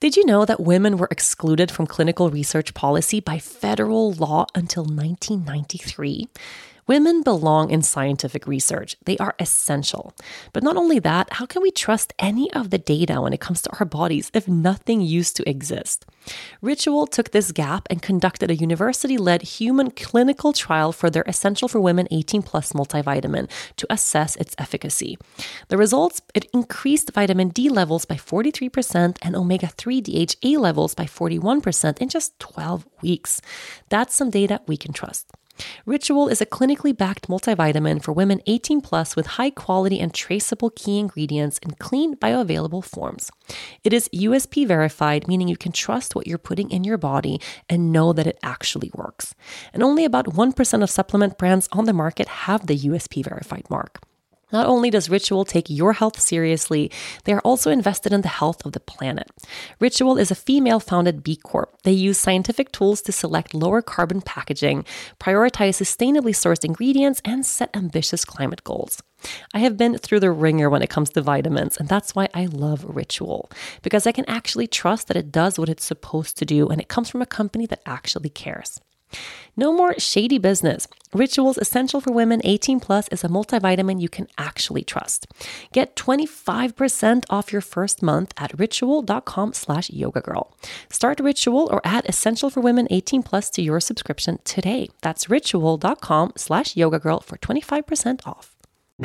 Did you know that women were excluded from clinical research policy by federal law until 1993? Women belong in scientific research. They are essential. But not only that, how can we trust any of the data when it comes to our bodies if nothing used to exist? Ritual took this gap and conducted a university-led human clinical trial for their Essential for Women 18 Plus multivitamin to assess its efficacy. The results, it increased vitamin D levels by 43% and omega-3 DHA levels by 41% in just 12 weeks. That's some data we can trust. Ritual is a clinically backed multivitamin for women 18 plus with high quality and traceable key ingredients in clean bioavailable forms. It is USP verified, meaning you can trust what you're putting in your body and know that it actually works. And only about 1% of supplement brands on the market have the USP verified mark. Not only does Ritual take your health seriously, they are also invested in the health of the planet. Ritual is a female-founded B Corp. They use scientific tools to select lower carbon packaging, prioritize sustainably sourced ingredients, and set ambitious climate goals. I have been through the ringer when it comes to vitamins, and that's why I love Ritual, because I can actually trust that it does what it's supposed to do, and it comes from a company that actually cares. No more shady business. Ritual's Essential for Women 18 Plus is a multivitamin you can actually trust. Get 25% off your first month at ritual.com/yogagirl. Start Ritual or add Essential for Women 18 Plus to your subscription today. That's ritual.com/yogagirl for 25% off.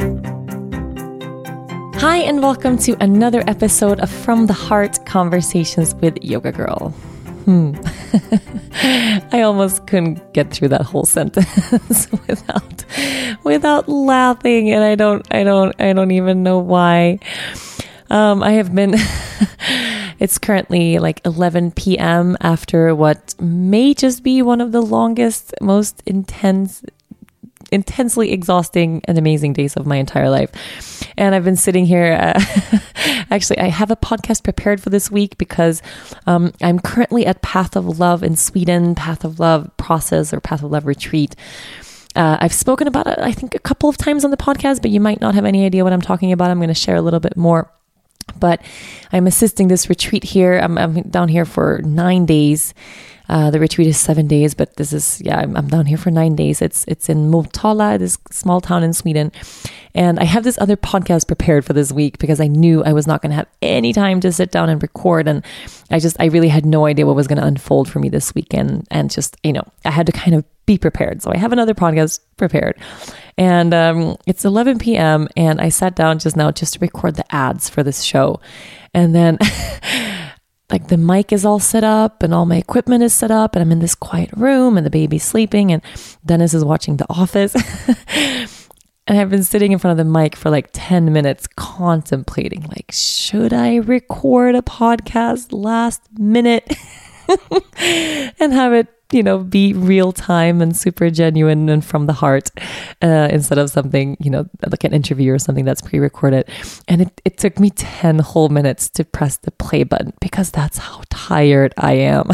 Hi, and welcome to another episode of From the Heart Conversations with Yoga Girl. I almost couldn't get through that whole sentence without laughing, and I don't even know why. I have been it's currently like 11 p.m. after what may just be one of the longest, most intensely exhausting and amazing days of my entire life. And I've been sitting here. Actually, I have a podcast prepared for this week because I'm currently at Path of Love in Sweden, Path of Love process or Path of Love retreat. I've spoken about it, I think, a couple of times on the podcast, but you might not have any idea what I'm talking about. I'm going to share a little bit more. But I'm assisting this retreat here. I'm down here for 9 days. The retreat is 7 days, but this is, I'm down here for 9 days. It's in Motala, this small town in Sweden. And I have this other podcast prepared for this week because I knew I was not going to have any time to sit down and record. And I really had no idea what was going to unfold for me this weekend. And just, I had to kind of be prepared. So I have another podcast prepared. And it's 11 p.m. and I sat down just now just to record the ads for this show. And then like the mic is all set up and all my equipment is set up and I'm in this quiet room and the baby's sleeping and Dennis is watching The Office. And I've been sitting in front of the mic for like 10 minutes contemplating, like, should I record a podcast last minute and have it, be real time and super genuine and from the heart instead of something, like an interview or something that's pre-recorded. And it took me 10 whole minutes to press the play button because that's how tired I am.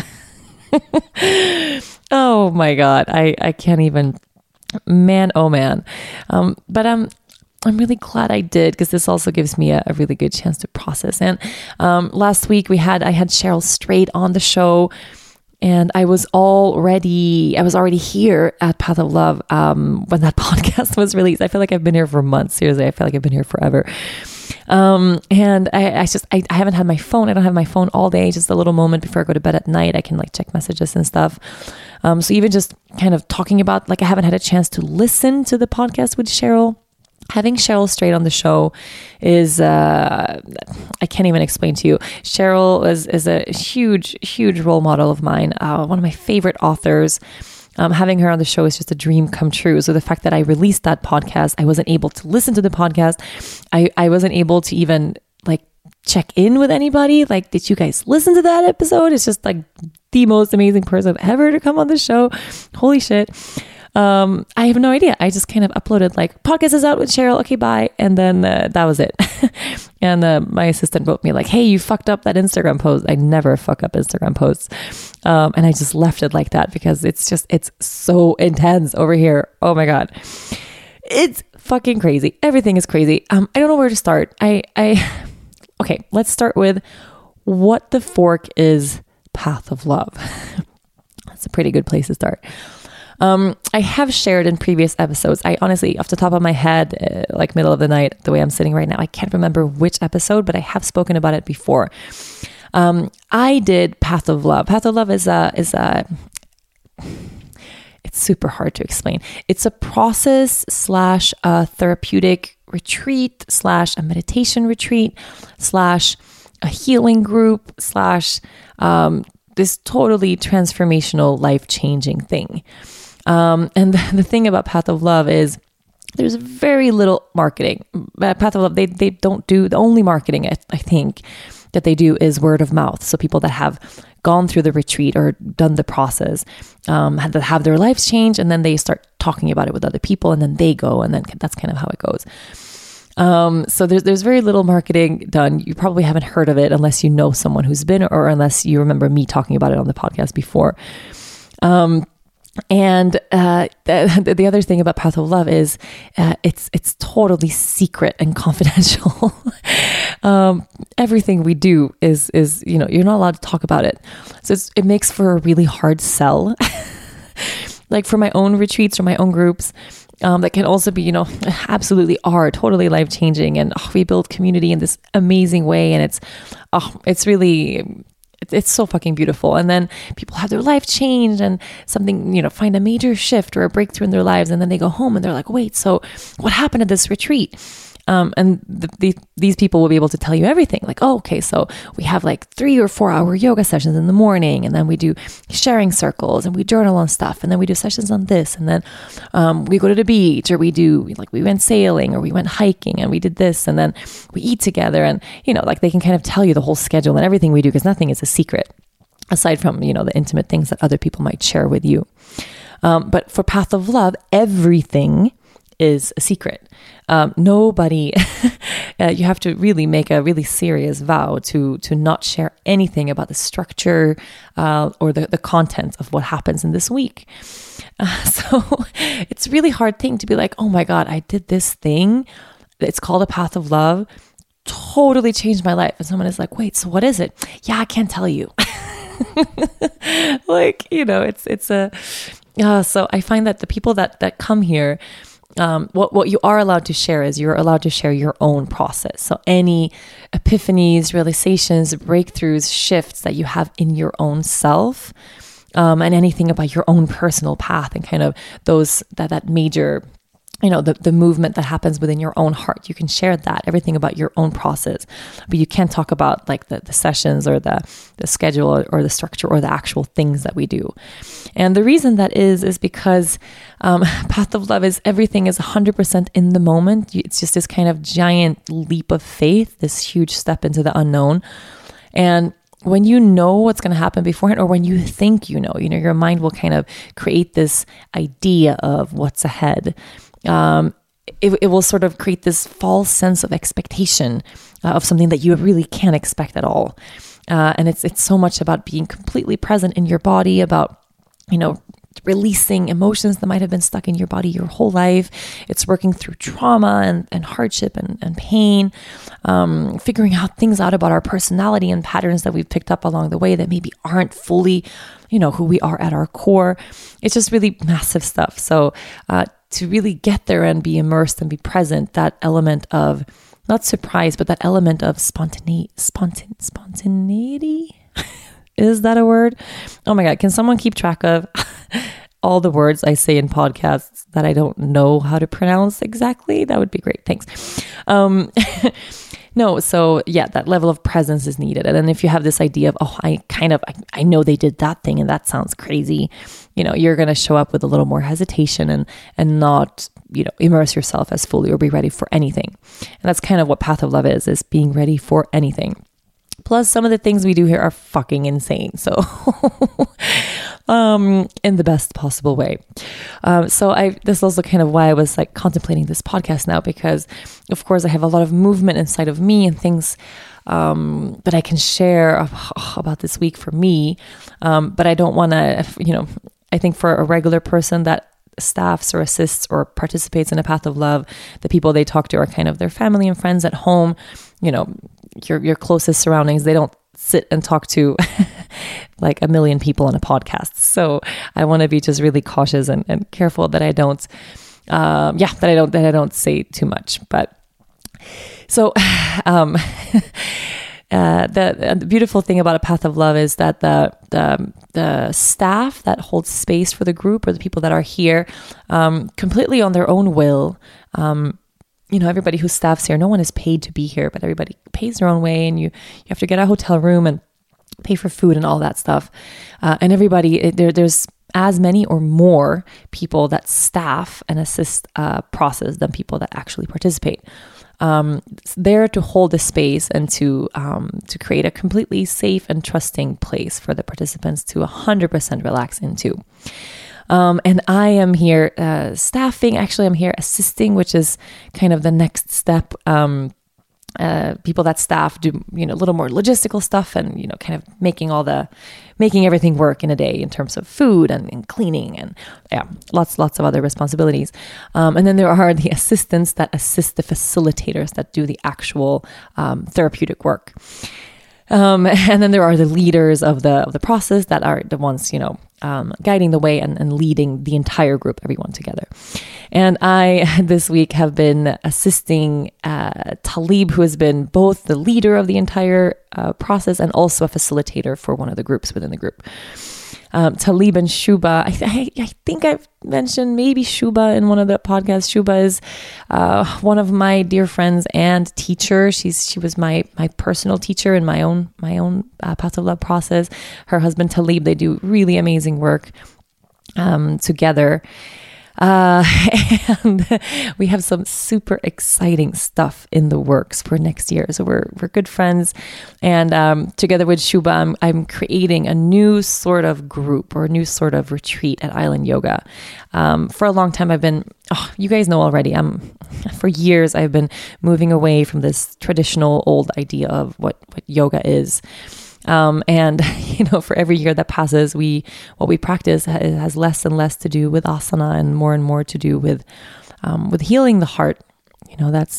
Oh my God. I can't even, man, oh man. But I'm really glad I did because this also gives me a really good chance to process. And last week I had Cheryl Strait on the show. And I was already here at Path of Love when that podcast was released. I feel like I've been here for months. Seriously, I feel like I've been here forever. And I haven't had my phone. I don't have my phone all day. Just a little moment before I go to bed at night, I can like check messages and stuff. So even just kind of talking about, like, I haven't had a chance to listen to the podcast with Cheryl. Having Cheryl Strait on the show is, I can't even explain to you. Cheryl is a huge, huge role model of mine. One of my favorite authors. Having her on the show is just a dream come true. So the fact that I released that podcast, I wasn't able to listen to the podcast. I wasn't able to even like check in with anybody. Like, did you guys listen to that episode? It's just like the most amazing person ever to come on the show. Holy shit. I have no idea. I just kind of uploaded like, podcast is out with Cheryl. Okay, bye. And then that was it. And my assistant wrote me like, hey, you fucked up that Instagram post. I never fuck up Instagram posts. And I just left it like that because it's so intense over here. Oh my God. It's fucking crazy. Everything is crazy. I don't know where to start. Okay, let's start with, what the fork is Path of Love? That's a pretty good place to start. I have shared in previous episodes, I honestly, off the top of my head, like middle of the night, the way I'm sitting right now, I can't remember which episode, but I have spoken about it before. I did Path of Love. Path of Love is it's super hard to explain. It's a process / a therapeutic retreat / a meditation retreat / a healing group / this totally transformational, life-changing thing. And the thing about Path of Love is there's very little marketing. Path of Love, they don't do, the only marketing I think that they do is word of mouth. So people that have gone through the retreat or done the process, that have their lives change, and then they start talking about it with other people, and then they go, and then that's kind of how it goes. So there's very little marketing done. You probably haven't heard of it unless you know someone who's been, or unless you remember me talking about it on the podcast before. And the other thing about Path of Love is it's totally secret and confidential. Everything we do is you're not allowed to talk about it. So it makes for a really hard sell. Like for my own retreats or my own groups, that can also be absolutely are totally life-changing, and we build community in this amazing way, and it's really. It's so fucking beautiful. And then people have their life changed and something, find a major shift or a breakthrough in their lives. And then they go home and they're like, wait, so what happened at this retreat? And these people will be able to tell you everything. Like, oh, okay, so we have like 3 or 4 hour yoga sessions in the morning, and then we do sharing circles, and we journal on stuff, and then we do sessions on this, and then we go to the beach, or we went sailing, or we went hiking, and we did this, and then we eat together, and they can kind of tell you the whole schedule and everything we do, because nothing is a secret aside from the intimate things that other people might share with you. But for Path of Love, everything is a secret. Nobody, you have to really make a really serious vow to not share anything about the structure or the content of what happens in this week. So it's a really hard thing to be like, oh my God, I did this thing. It's called a Path of Love. Totally changed my life. And someone is like, wait, so what is it? Yeah, I can't tell you. So I find that the people that come here, what you are allowed to share is you're allowed to share your own process. So any epiphanies, realizations, breakthroughs, shifts that you have in your own self, and anything about your own personal path, and kind of that major, the movement that happens within your own heart. You can share that, everything about your own process, but you can't talk about like the sessions or the schedule or the structure or the actual things that we do. And the reason that is because Path of Love is everything is 100% in the moment. It's just this kind of giant leap of faith, this huge step into the unknown. And when you know what's going to happen beforehand, or when you think your mind will kind of create this idea of what's ahead. It will sort of create this false sense of expectation of something that you really can't expect at all. And it's so much about being completely present in your body, about, releasing emotions that might have been stuck in your body your whole life. It's working through trauma and hardship and pain, figuring out things out about our personality and patterns that we've picked up along the way that maybe aren't fully, who we are at our core. It's just really massive stuff. So, to really get there and be immersed and be present, that element of, not surprise, but that element of spontaneity. Is that a word? Oh my God, can someone keep track of all the words I say in podcasts that I don't know how to pronounce exactly? That would be great. Thanks. No, so yeah, that level of presence is needed. And then if you have this idea of, I know they did that thing and that sounds crazy, you're going to show up with a little more hesitation and not, immerse yourself as fully or be ready for anything. And that's kind of what Path of Love is being ready for anything. Plus, some of the things we do here are fucking insane. So, in the best possible way. This is also kind of why I was like contemplating this podcast now, because of course I have a lot of movement inside of me and things that I can share about this week for me. But I don't want to, I think for a regular person that staffs or assists or participates in a Path of Love, the people they talk to are kind of their family and friends at home, your closest surroundings. They don't sit and talk to like a million people on a podcast. So I want to be just really cautious and careful that I don't, that I don't say too much. But so, the beautiful thing about A Path of Love is that the staff that holds space for the group, or the people that are here, completely on their own will. Everybody who staffs here, no one is paid to be here, but everybody pays their own way, and you have to get a hotel room and pay for food and all that stuff. And everybody, there's as many or more people that staff and assist process than people that actually participate. There to hold the space and to create a completely safe and trusting place for the participants to 100% relax into. And I am here staffing. Actually, I'm here assisting, which is kind of the next step. People that staff do, a little more logistical stuff and, kind of making everything work in a day in terms of food and cleaning and lots of other responsibilities. And then there are the assistants that assist the facilitators that do the actual therapeutic work. And then there are the leaders of the process that are the ones, guiding the way and leading the entire group, everyone together. And I, this week, have been assisting Talib, who has been both the leader of the entire process and also a facilitator for one of the groups within the group. Talib and Shuba, I think I've mentioned maybe Shuba in one of the podcasts. Shuba is one of my dear friends and teacher. She was my personal teacher in my own Path of Love process. Her husband Talib, they do really amazing work together. And we have some super exciting stuff in the works for next year. So we're good friends, and together with Shuba, I'm creating a new sort of group or a new sort of retreat at Island Yoga. For a long time, you guys know already, for years I've been moving away from this traditional old idea of what yoga is. And for every year that passes, what we practice has less and less to do with asana and more to do with healing the heart. That's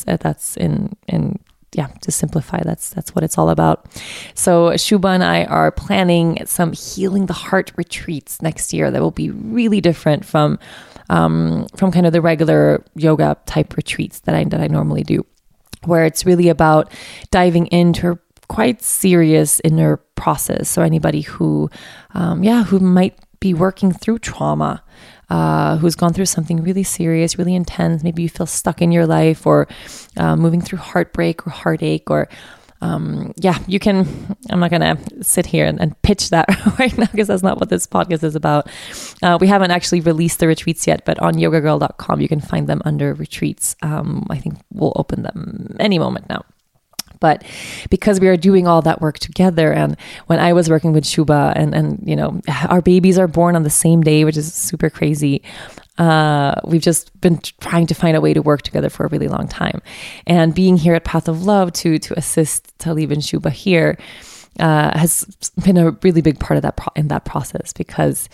to simplify, that's what it's all about. So Shuba and I are planning some healing the heart retreats next year that will be really different from kind of the regular yoga type retreats that I normally do, where it's really about diving into quite serious inner process. So anybody who might be working through trauma, who's gone through something really serious, really intense, maybe you feel stuck in your life, or moving through heartbreak or heartache, or you can, I'm not going to sit here and pitch that right now, because that's not what this podcast is about. We haven't actually released the retreats yet, but on yogagirl.com, you can find them under retreats. I think we'll open them any moment now. But because we are doing all that work together, and when I was working with Shuba, and our babies are born on the same day, which is super crazy. We've just been trying to find a way to work together for a really long time. And being here at Path of Love to assist Talib and Shuba here has been a really big part of that process, because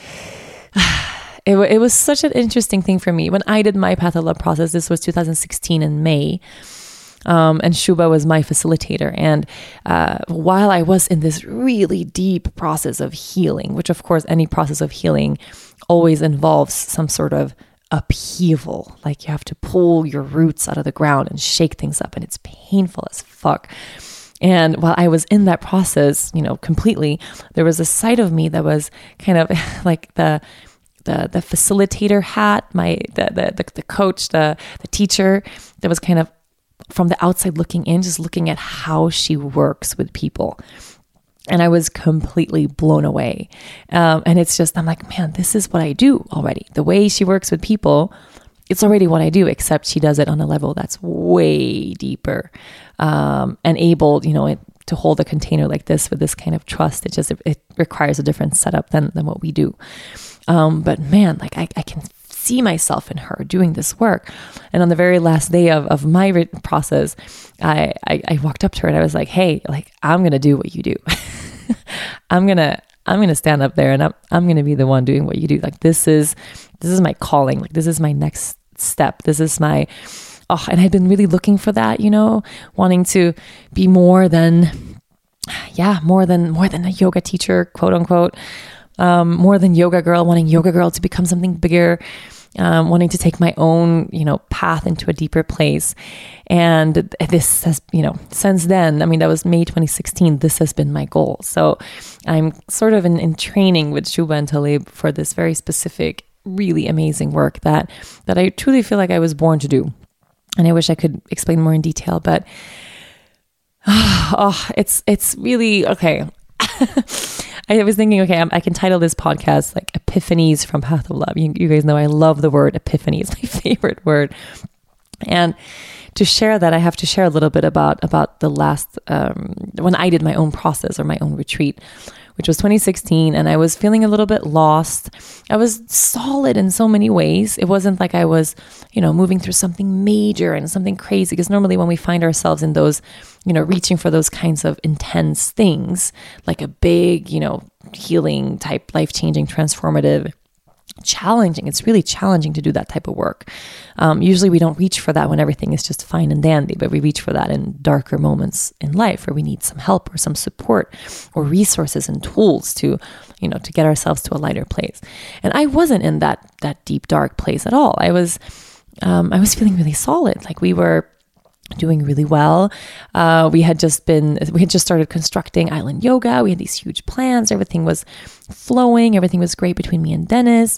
it was such an interesting thing for me. When I did my Path of Love process, this was 2016 in May. And Shuba was my facilitator. And while I was in this really deep process of healing, which of course any process of healing always involves some sort of upheaval, like you have to pull your roots out of the ground and shake things up, and it's painful as fuck. And while I was in that process, completely, there was a side of me that was kind of like the facilitator hat, the coach, the teacher, that was kind of from the outside looking in, just looking at how she works with people. And I was completely blown away. And it's just, I'm like, man, this is what I do already. The way she works with people, it's already what I do, except she does it on a level that's way deeper, and able, to hold a container like this with this kind of trust. It requires a different setup than what we do. But man, like I can see myself in her doing this work. And on the very last day of my process, I walked up to her and I was like, hey, like, I'm going to do what you do. I'm going to stand up there and I'm going to be the one doing what you do. Like, this is my calling. Like, this is my next step. This is my, and I'd been really looking for that, wanting to be more than more than a yoga teacher, quote unquote, more than yoga girl, wanting yoga girl to become something bigger, wanting to take my own, path into a deeper place. And this has, since then, that was May 2016, this has been my goal. So I'm sort of in training with Shuba and Taleb for this very specific, really amazing work that I truly feel like I was born to do. And I wish I could explain more in detail, but it's really, okay. I was thinking, okay, I can title this podcast like Epiphanies from Path of Love. You guys know I love the word epiphany. It's my favorite word. And to share that, I have to share a little bit about the last, when I did my own process or my own retreat, which was 2016. And I was feeling a little bit lost. I was solid in so many ways. It wasn't like I was, moving through something major and something crazy. Because normally when we find ourselves in those, reaching for those kinds of intense things, like a big, healing type, life-changing, transformative, challenging. It's really challenging to do that type of work. Usually we don't reach for that when everything is just fine and dandy, but we reach for that in darker moments in life where we need some help or some support or resources and tools to, to get ourselves to a lighter place. And I wasn't in that deep, dark place at all. I was feeling really solid. Like we were doing really well. We had just started constructing Island Yoga. We had these huge plans. Everything was flowing. Everything was great between me and Dennis.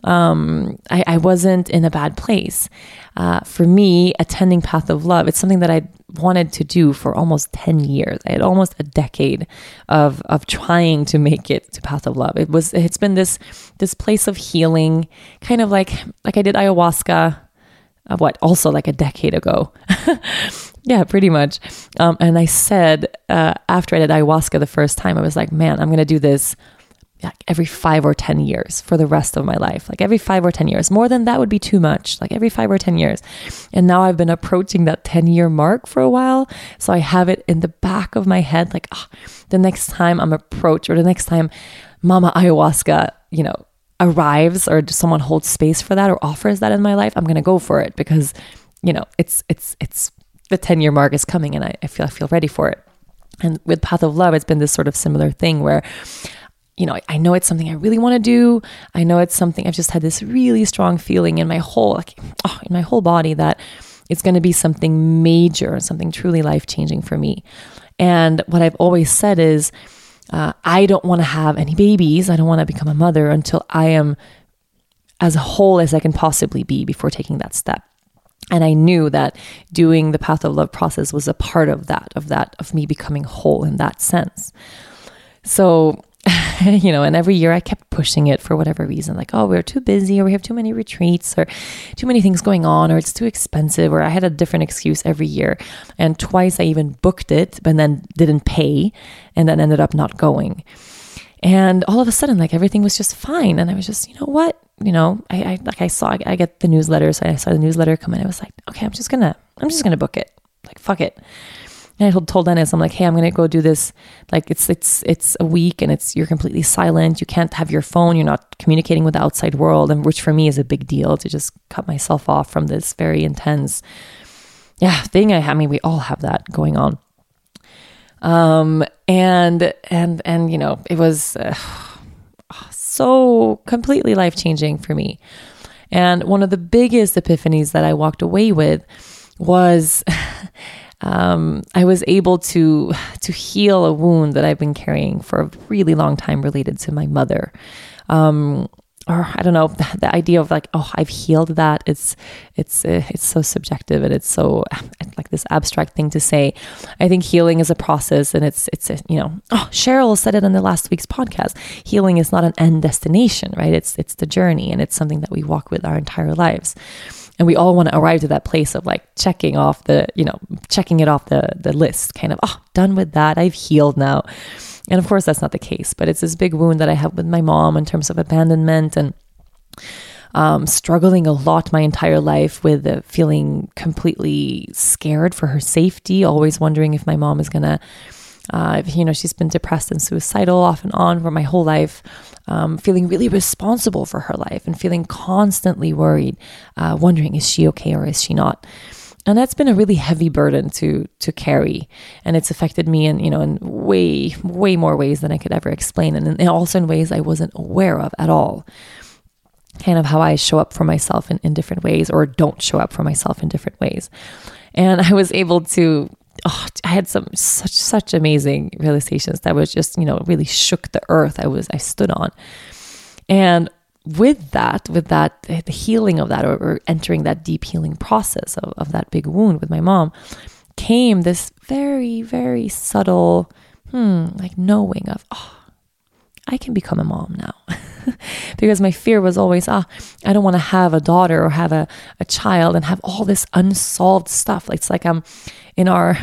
I wasn't in a bad place. For me, attending Path of Love, it's something that I wanted to do for almost 10 years. I had almost a decade of trying to make it to Path of Love. It's been this place of healing, kind of like I did ayahuasca, also like a decade ago. Yeah, pretty much. And I said, after I did ayahuasca the first time, I was like, man, I'm going to do this every 5 or 10 years for the rest of my life. Like every 5 or 10 years. More than that would be too much. Like every 5 or 10 years. And now I've been approaching that 10-year mark for a while. So I have it in the back of my head, like, the next time I'm approached, or the next time Mama Ayahuasca, arrives, or someone holds space for that or offers that in my life, I'm going to go for it, because, it's the 10-year mark is coming, and I feel ready for it. And with Path of Love, it's been this sort of similar thing where, I know it's something I really want to do. I know it's something I've just had this really strong feeling in my whole, in my whole body that it's going to be something major, something truly life-changing for me. And what I've always said is, I don't want to have any babies. I don't want to become a mother until I am as whole as I can possibly be before taking that step. And I knew that doing the Path of Love process was a part of of me becoming whole in that sense. So, and every year I kept pushing it for whatever reason, like, we're too busy, or we have too many retreats, or too many things going on, or it's too expensive, or I had a different excuse every year. And twice I even booked it, but then didn't pay, and then ended up not going. And all of a sudden, like, everything was just fine. And I was just, what? I get the newsletter. So I saw the newsletter come in. I was like, okay, I'm just gonna book it. Like, fuck it. And I told Dennis, I'm like, hey, I'm going to go do this. Like, it's a week, and you're completely silent. You can't have your phone. You're not communicating with the outside world. And which for me is a big deal, to just cut myself off from this very intense, thing. We all have that going on. And it was so completely life-changing for me. And one of the biggest epiphanies that I walked away with was, I was able to heal a wound that I've been carrying for a really long time related to my mother. Or I don't know, the idea of like, I've healed that. It's so subjective, and it's so like this abstract thing to say. I think healing is a process, and it's Cheryl said it in the last week's podcast. Healing is not an end destination, right? It's the journey, and it's something that we walk with our entire lives. And we all want to arrive to that place of like checking it off the list, kind of, done with that. I've healed now. And of course, that's not the case, but it's this big wound that I have with my mom in terms of abandonment, and struggling a lot my entire life with feeling completely scared for her safety, always wondering if my mom is going to, she's been depressed and suicidal off and on for my whole life, feeling really responsible for her life and feeling constantly worried, wondering, is she okay or is she not? And that's been a really heavy burden to carry. And it's affected me in way, way more ways than I could ever explain. And also in ways I wasn't aware of at all. Kind of how I show up for myself in different ways, or don't show up for myself in different ways. And I was able to, I had such amazing realizations that was just, really shook the earth I stood on. And with that, the healing of that, or entering that deep healing process of that big wound with my mom, came this very, very subtle, knowing of, I can become a mom now. Because my fear was always, I don't want to have a daughter or have a child and have all this unsolved stuff. It's like I'm in our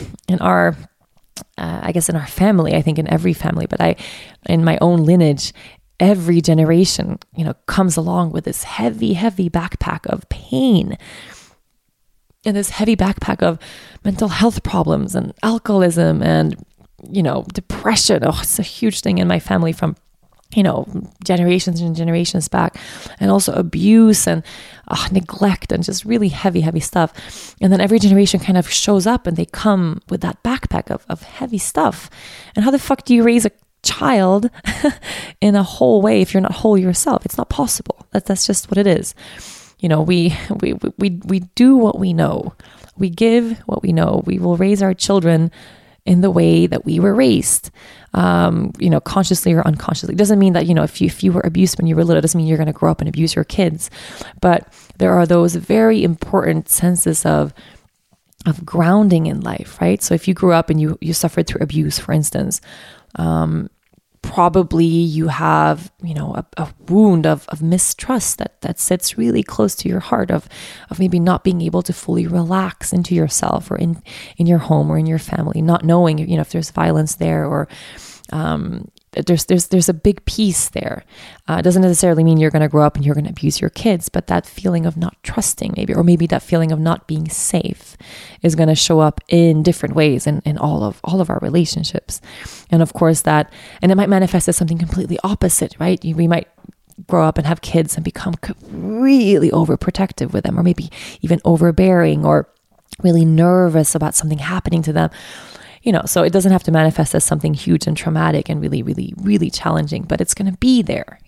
I guess in our family, I think in every family, but in my own lineage, every generation, comes along with this heavy, heavy backpack of pain and this heavy backpack of mental health problems and alcoholism and, depression. It's a huge thing in my family from, generations and generations back, and also abuse and neglect and just really heavy, heavy stuff. And then every generation kind of shows up and they come with that backpack of heavy stuff. And how the fuck do you raise a child in a whole way if you're not whole yourself? It's not possible. That's just what it is. We do what we know. We give what we know. We will raise our children in the way that we were raised, consciously or unconsciously. It doesn't mean that, if you were abused when you were little, it doesn't mean you're going to grow up and abuse your kids. But there are those very important senses of grounding in life, right? So if you grew up and you suffered through abuse, for instance, probably you have, a wound of mistrust that sits really close to your heart of maybe not being able to fully relax into yourself or in your home or in your family, not knowing, if there's violence there or, there's a big piece there. It doesn't necessarily mean you're going to grow up and you're going to abuse your kids, but that feeling of not trusting or maybe that feeling of not being safe is going to show up in different ways in all of our relationships. And of course and it might manifest as something completely opposite, right? We might grow up and have kids and become really overprotective with them, or maybe even overbearing or really nervous about something happening to them. So it doesn't have to manifest as something huge and traumatic and really, really, really challenging, but it's going to be there,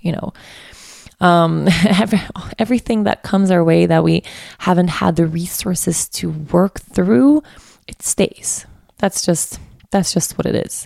everything that comes our way that we haven't had the resources to work through, it stays. That's just what it is.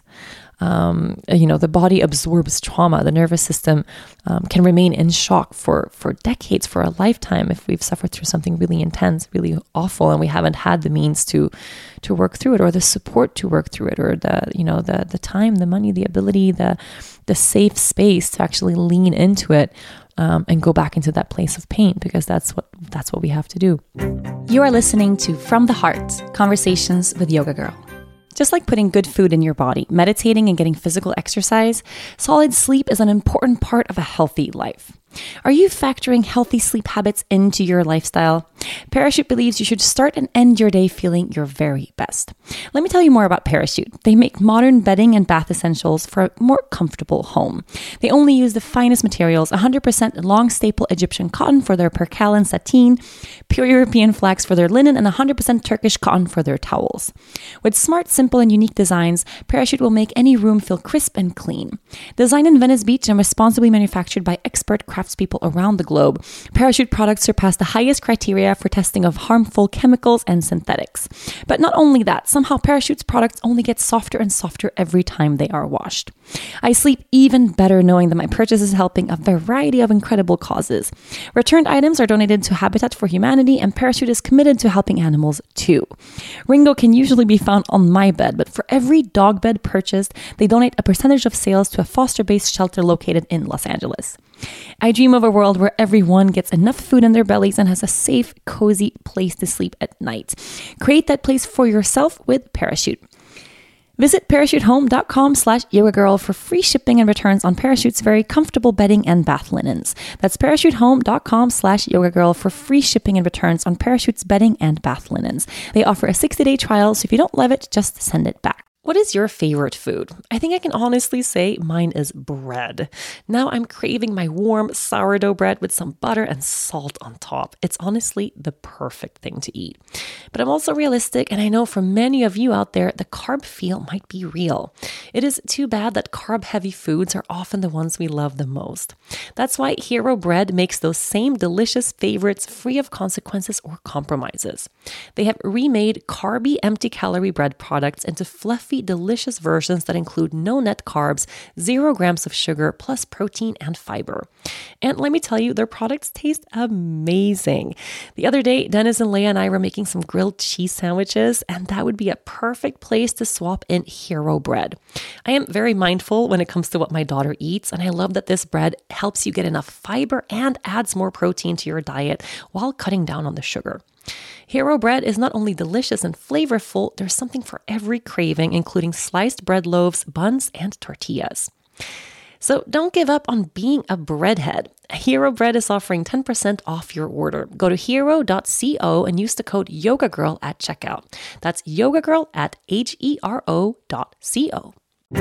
The body absorbs trauma. The nervous system can remain in shock for decades, for a lifetime, if we've suffered through something really intense, really awful, and we haven't had the means to work through it, or the support to work through it, or the time, the money, the ability, the safe space to actually lean into it. And go back into that place of pain, because that's what we have to do. You are listening to From the Heart, Conversations with Yoga Girl. Just like putting good food in your body, meditating and getting physical exercise, solid sleep is an important part of a healthy life. Are you factoring healthy sleep habits into your lifestyle? Parachute believes you should start and end your day feeling your very best. Let me tell you more about Parachute. They make modern bedding and bath essentials for a more comfortable home. They only use the finest materials, 100% long staple Egyptian cotton for their percale and sateen, pure European flax for their linen, and 100% Turkish cotton for their towels. With smart, simple, and unique designs, Parachute will make any room feel crisp and clean. Designed in Venice Beach and responsibly manufactured by expert craftspeople around the globe, Parachute products surpass the highest criteria for testing of harmful chemicals and synthetics. But not only that, somehow Parachute's products only get softer and softer every time they are washed. I sleep even better knowing that my purchase is helping a variety of incredible causes. Returned items are donated to Habitat for Humanity, and Parachute is committed to helping animals too. Ringo can usually be found on my bed, but for every dog bed purchased, they donate a percentage of sales to a foster-based shelter located in Los Angeles. I dream of a world where everyone gets enough food in their bellies and has a safe, cozy place to sleep at night. Create that place for yourself with Parachute. Visit parachutehome.com/yogagirl for free shipping and returns on Parachute's very comfortable bedding and bath linens. That's parachutehome.com/yogagirl for free shipping and returns on Parachute's bedding and bath linens. They offer a 60-day trial, so if you don't love it, just send it back. What is your favorite food? I think I can honestly say mine is bread. Now I'm craving my warm sourdough bread with some butter and salt on top. It's honestly the perfect thing to eat. But I'm also realistic, and I know for many of you out there, the carb feel might be real. It is too bad that carb-heavy foods are often the ones we love the most. That's why Hero Bread makes those same delicious favorites free of consequences or compromises. They have remade carby, empty-calorie bread products into fluffy, delicious versions that include no net carbs, 0 grams of sugar, plus protein and fiber. And let me tell you, their products taste amazing. The other day, Dennis and Leah and I were making some grilled cheese sandwiches, and that would be a perfect place to swap in Hero Bread. I am very mindful when it comes to what my daughter eats, and I love that this bread helps you get enough fiber and adds more protein to your diet while cutting down on the sugar. Hero Bread is not only delicious and flavorful, there's something for every craving, including sliced bread loaves, buns, and tortillas. So don't give up on being a breadhead. Hero Bread is offering 10% off your order. Go to hero.co and use the code YogaGirl at checkout. That's YogaGirl at hero.co.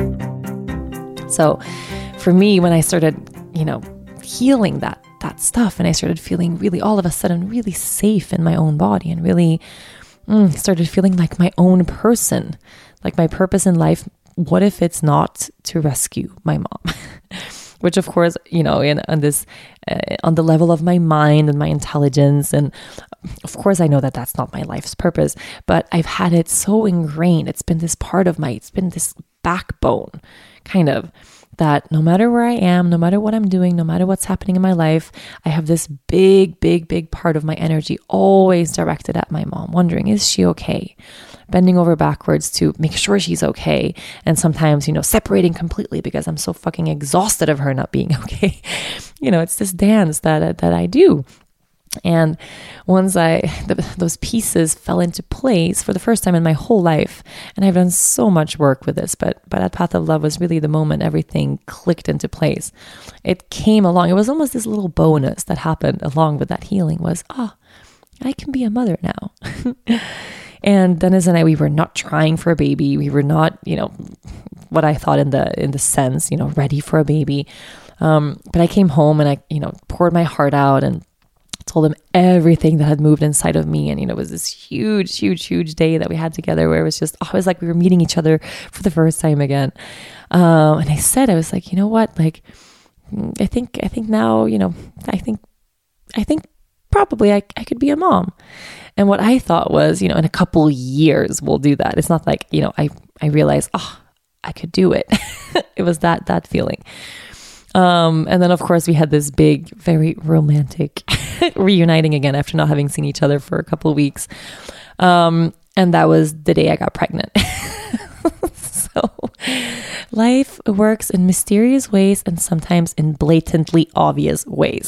So for me, when I started, healing that stuff, and I started feeling really all of a sudden really safe in my own body, and really started feeling like my own person, like my purpose in life. What if it's not to rescue my mom? Which of course, on the level of my mind and my intelligence, and of course I know that that's not my life's purpose, but I've had it so ingrained. It's been this part of it's been this backbone kind of, that no matter where I am, no matter what I'm doing, no matter what's happening in my life, I have this big, big, big part of my energy always directed at my mom, wondering, is she okay? Bending over backwards to make sure she's okay. And sometimes, separating completely because I'm so fucking exhausted of her not being okay. It's this dance that I do. And once those pieces fell into place for the first time in my whole life, and I've done so much work with this, but at Path of Love was really the moment everything clicked into place. It came along. It was almost this little bonus that happened along with that healing was, I can be a mother now. And Dennis and I, we were not trying for a baby. We were not, what I thought in the sense, ready for a baby. But I came home and I, poured my heart out and told him everything that had moved inside of me. And, it was this huge, huge, huge day that we had together where it was just, it was like we were meeting each other for the first time again. And I was like, you know what? Like, I think now, I think probably I could be a mom. And what I thought was, in a couple years we'll do that. It's not like, I realized, I could do it. It was that feeling. And then of course we had this big, very romantic reuniting again after not having seen each other for a couple of weeks. And that was the day I got pregnant. So life works in mysterious ways and sometimes in blatantly obvious ways.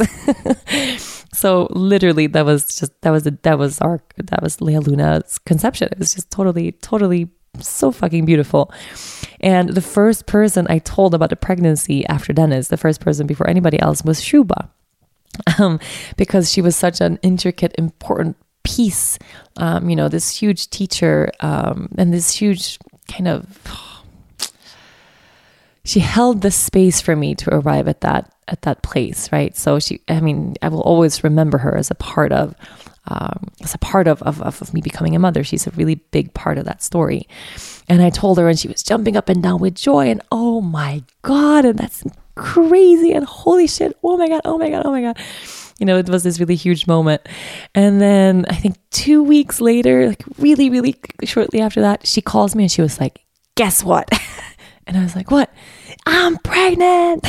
So literally that was Leah Luna's conception. It was just totally so fucking beautiful. And the first person I told about the pregnancy after Dennis, the first person before anybody else, was Shuba. Because she was such an intricate, important piece, this huge teacher, and this huge kind of, she held the space for me to arrive at that place, right? So I will always remember her as a part of me becoming a mother. She's a really big part of that story. And I told her and she was jumping up and down with joy and oh my God, and that's crazy and holy shit. Oh my God. It was this really huge moment. And then I think 2 weeks later, like really, really shortly after that, she calls me and she was like, guess what? And I was like, what? I'm pregnant.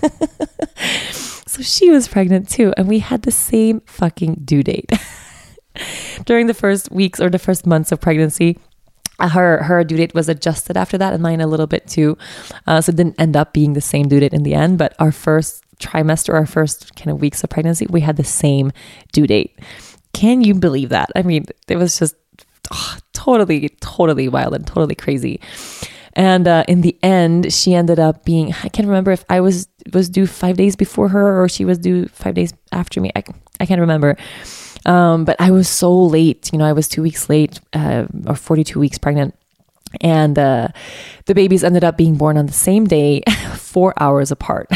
So she was pregnant too. And we had the same fucking due date. During the first weeks or the first months of pregnancy, her due date was adjusted after that and mine a little bit too. So it didn't end up being the same due date in the end, but our first trimester, our first kind of weeks of pregnancy, we had the same due date. Can you believe that? I mean, it was just totally wild and totally crazy. And in the end, she ended up being, I can't remember if I was due 5 days before her or she was due 5 days after me. I can't remember. But I was so late, I was 2 weeks late, or 42 weeks pregnant. And the babies ended up being born on the same day, 4 hours apart.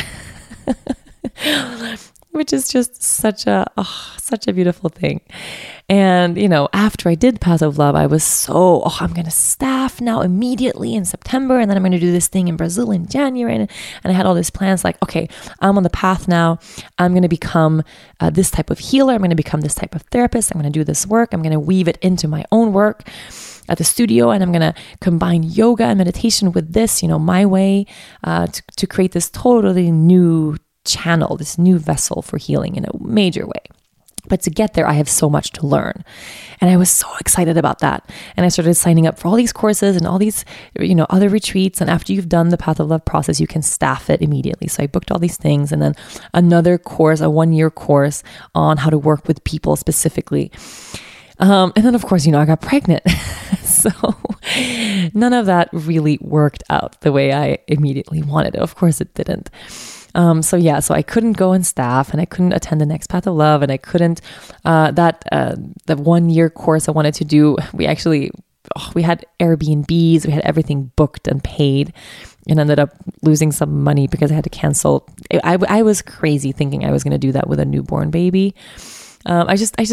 Which is just such a beautiful thing. And, after I did Path of Love, I was I'm going to staff now immediately in September. And then I'm going to do this thing in Brazil in January. And I had all these plans like, okay, I'm on the path now. I'm going to become this type of healer. I'm going to become this type of therapist. I'm going to do this work. I'm going to weave it into my own work at the studio. And I'm going to combine yoga and meditation with this, my way to create this totally new channel, this new vessel for healing in a major way. But to get there, I have so much to learn. And I was so excited about that. And I started signing up for all these courses and all these, other retreats. And after you've done the Path of Love process, you can staff it immediately. So I booked all these things. And then another course, a 1-year course on how to work with people specifically. And then, of course, I got pregnant. So none of that really worked out the way I immediately wanted it. Of course, it didn't. So I couldn't go and staff, and I couldn't attend the next Path of Love, and I couldn't, the 1-year course I wanted to do, we had Airbnbs, we had everything booked and paid, and ended up losing some money because I had to cancel. I was crazy thinking I was going to do that with a newborn baby. I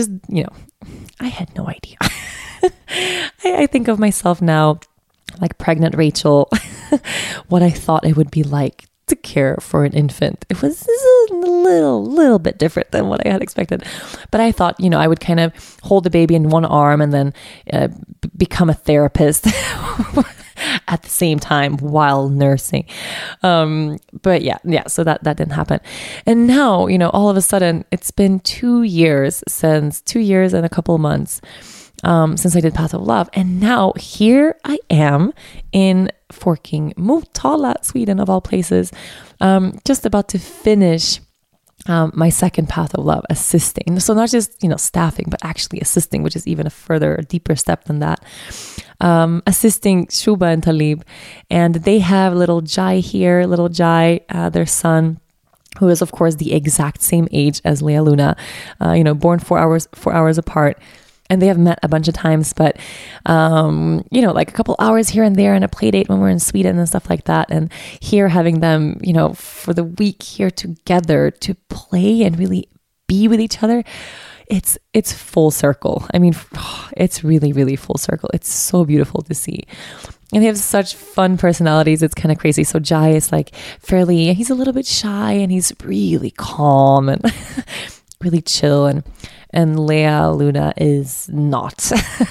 had no idea. I think of myself now like pregnant Rachel, what I thought it would be like to care for an infant. It was a little bit different than what I had expected. But I thought, I would kind of hold the baby in one arm and then become a therapist at the same time while nursing. But so that didn't happen. And now, all of a sudden, it's been 2 years and a couple of months since I did Path of Love. And now here I am in Forking, Motala, Sweden, of all places, just about to finish my second Path of Love, assisting. So not just, staffing, but actually assisting, which is even a deeper step than that. Assisting Shuba and Talib. And they have little Jai here, their son, who is, of course, the exact same age as Lea Luna, born 4 hours apart. And they have met a bunch of times, but, like a couple hours here and there and a play date when we're in Sweden and stuff like that. And here having them, for the week here together to play and really be with each other, it's full circle. I mean, it's really, really full circle. It's so beautiful to see. And they have such fun personalities. It's kind of crazy. So Jai is he's a little bit shy and he's really calm and really chill. And Lea Luna is not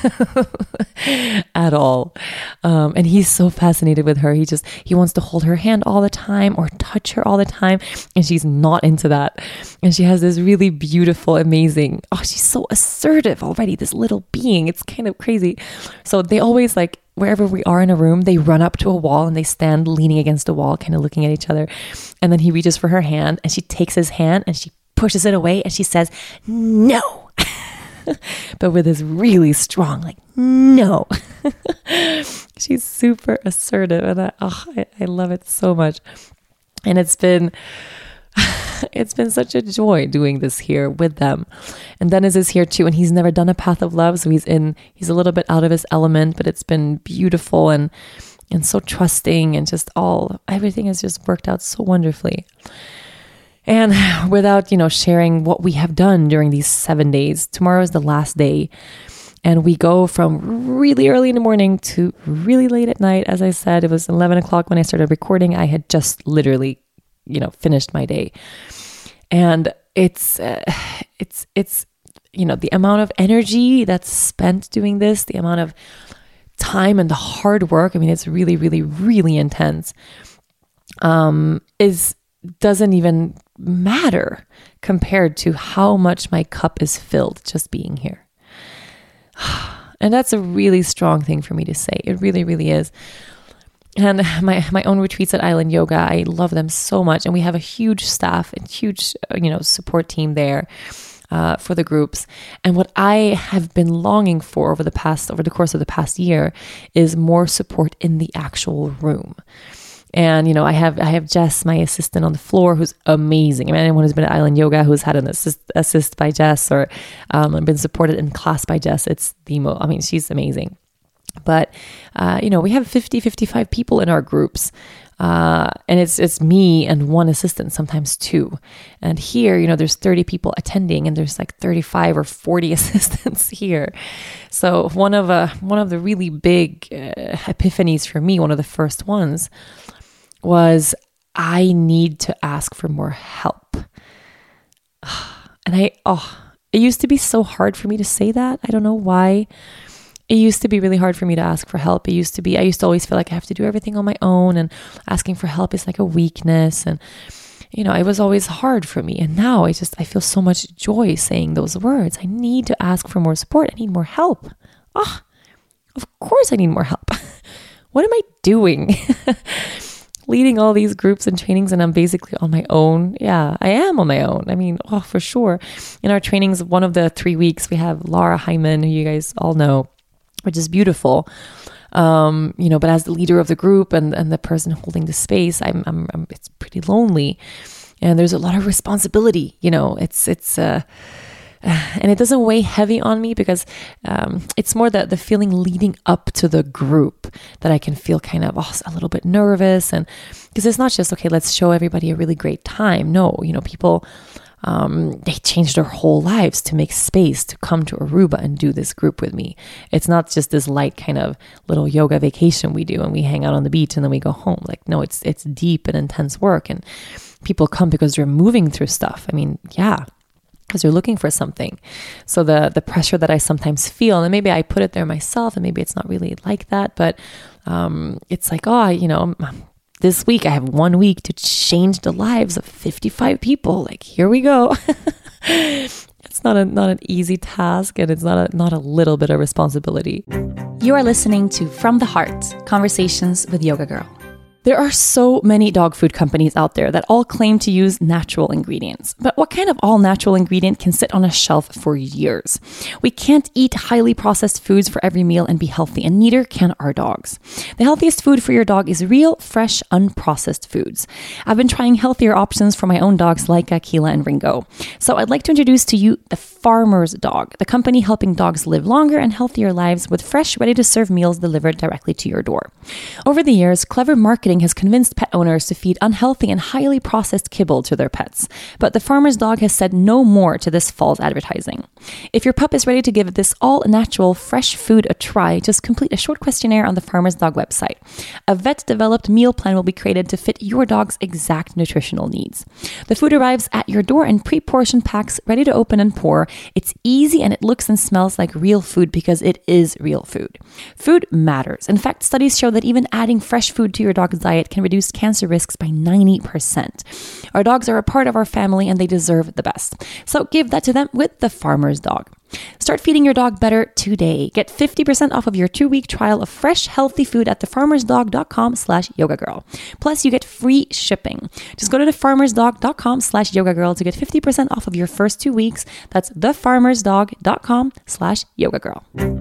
at all. And he's so fascinated with her. He wants to hold her hand all the time or touch her all the time. And she's not into that. And she has this really beautiful, amazing, she's so assertive already, this little being. It's kind of crazy. So they always wherever we are in a room, they run up to a wall and they stand leaning against a wall, kind of looking at each other. And then he reaches for her hand and she takes his hand and she pushes it away and she says, no. But with this really strong, no. She's super assertive and I love it so much. And it's been such a joy doing this here with them. And Dennis is here too, and he's never done a Path of Love, so he's a little bit out of his element, but it's been beautiful and so trusting, and just everything has just worked out so wonderfully. And without, sharing what we have done during these 7 days, tomorrow is the last day. And we go from really early in the morning to really late at night. As I said, it was 11 o'clock when I started recording. I had just literally, finished my day. And it's the amount of energy that's spent doing this, the amount of time and the hard work. I mean, it's really, really, really intense. Doesn't even matter compared to how much my cup is filled just being here. And that's a really strong thing for me to say. It really, really is. And my own retreats at Island Yoga, I love them so much. And we have a huge staff and huge, support team there for the groups. And what I have been longing for over the course of the past year is more support in the actual room. And, I have Jess, my assistant on the floor, who's amazing. I mean, anyone who's been at Island Yoga, who's had an assist by Jess or been supported in class by Jess, she's amazing. But, we have 50, 55 people in our groups. And it's me and one assistant, sometimes two. And here, there's 30 people attending and there's like 35 or 40 assistants here. So one of the really big epiphanies for me, one of the first ones, was I need to ask for more help. And it used to be so hard for me to say that. I don't know why. It used to be really hard for me to ask for help. I used to always feel like I have to do everything on my own, and asking for help is like a weakness. And, it was always hard for me. And now I feel so much joy saying those words. I need to ask for more support. I need more help. Of course I need more help. What am I doing? Leading all these groups and trainings, and I'm basically on my own. Yeah, I am on my own. I mean, for sure. In our trainings, one of the 3 weeks, we have Laura Hyman, who you guys all know, which is beautiful. But as the leader of the group and the person holding the space, it's pretty lonely, and there's a lot of responsibility. And it doesn't weigh heavy on me because it's more the feeling leading up to the group that I can feel kind of a little bit nervous, and because it's not just okay, let's show everybody a really great time. No, people. They changed their whole lives to make space to come to Aruba and do this group with me. It's not just this light kind of little yoga vacation we do and we hang out on the beach and then we go home. Like, no, it's deep and intense work, and people come because they're moving through stuff. I mean, yeah, because they're looking for something. So the pressure that I sometimes feel, and maybe I put it there myself, and maybe it's not really like that, but it's like, this week, I have 1 week to change the lives of 55 people. Like, here we go. It's not an easy task, and it's not a little bit of responsibility. You are listening to From the Heart, Conversations with Yoga Girl. There are so many dog food companies out there that all claim to use natural ingredients. But what kind of all-natural ingredient can sit on a shelf for years? We can't eat highly processed foods for every meal and be healthy, and neither can our dogs. The healthiest food for your dog is real, fresh, unprocessed foods. I've been trying healthier options for my own dogs, Laika, Keela, and Ringo. So I'd like to introduce to you the Farmer's Dog, the company helping dogs live longer and healthier lives with fresh, ready-to-serve meals delivered directly to your door. Over the years, clever marketing has convinced pet owners to feed unhealthy and highly processed kibble to their pets. But the Farmer's Dog has said no more to this false advertising. If your pup is ready to give this all-natural, fresh food a try, just complete a short questionnaire on the Farmer's Dog website. A vet-developed meal plan will be created to fit your dog's exact nutritional needs. The food arrives at your door in pre-portioned packs, ready to open and pour. It's easy, and it looks and smells like real food because it is real food. Food matters. In fact, studies show that even adding fresh food to your dog's diet can reduce cancer risks by 90%. Our dogs are a part of our family, and they deserve the best. So give that to them with the Farmer's Dog. Start feeding your dog better today. Get 50% off of your 2-week trial of fresh, healthy food at thefarmersdog.com/yogagirl. Plus, you get free shipping. Just go to thefarmersdog.com/yogagirl to get 50% off of your first 2 weeks. That's thefarmersdog.com/yogagirl.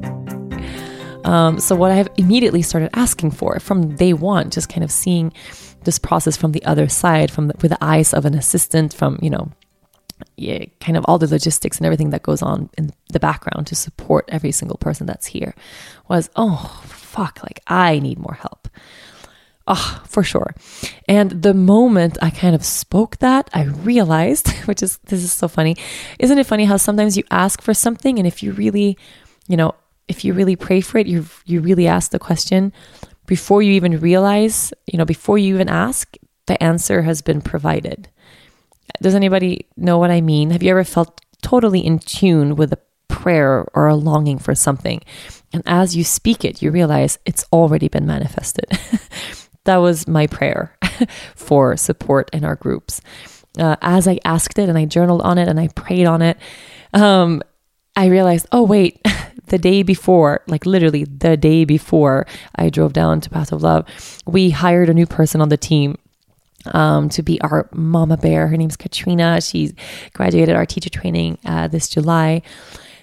So what I have immediately started asking for from day one, just kind of seeing this process from the other side, with the eyes of an assistant, from, kind of all the logistics and everything that goes on in the background to support every single person that's here, was, I need more help. For sure. And the moment I kind of spoke that, I realized, this is so funny. Isn't it funny how sometimes you ask for something, and if you really pray for it, you really ask the question, before you even realize, before you even ask, the answer has been provided. Does anybody know what I mean? Have you ever felt totally in tune with a prayer or a longing for something, and as you speak it, you realize it's already been manifested? That was my prayer for support in our groups. As I asked it and I journaled on it and I prayed on it, I realized, the day before, like literally the day before I drove down to Path of Love, we hired a new person on the team to be our mama bear. Her name's Katrina. She graduated our teacher training this July.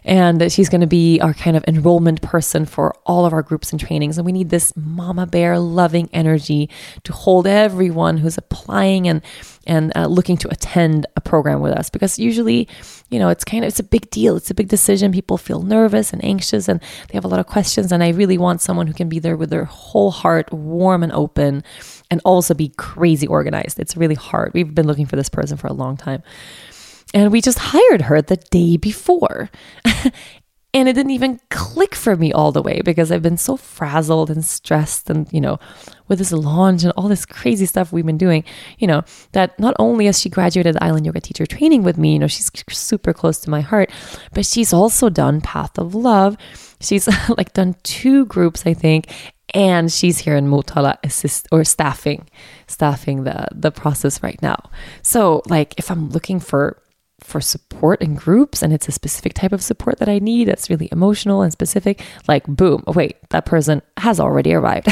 And she's going to be our kind of enrollment person for all of our groups and trainings. And we need this mama bear loving energy to hold everyone who's applying and looking to attend a program with us, because usually, it's a big deal. It's a big decision. People feel nervous and anxious and they have a lot of questions. And I really want someone who can be there with their whole heart, warm and open, and also be crazy organized. It's really hard. We've been looking for this person for a long time. And we just hired her the day before. And it didn't even click for me all the way because I've been so frazzled and stressed and, with this launch and all this crazy stuff we've been doing, that not only has she graduated Island Yoga Teacher Training with me, she's super close to my heart, but she's also done Path of Love. She's done 2 groups, I think. And she's here in Motala staffing the process right now. So if I'm looking for support in groups and it's a specific type of support that I need, that's really emotional and specific, boom, oh wait, that person has already arrived.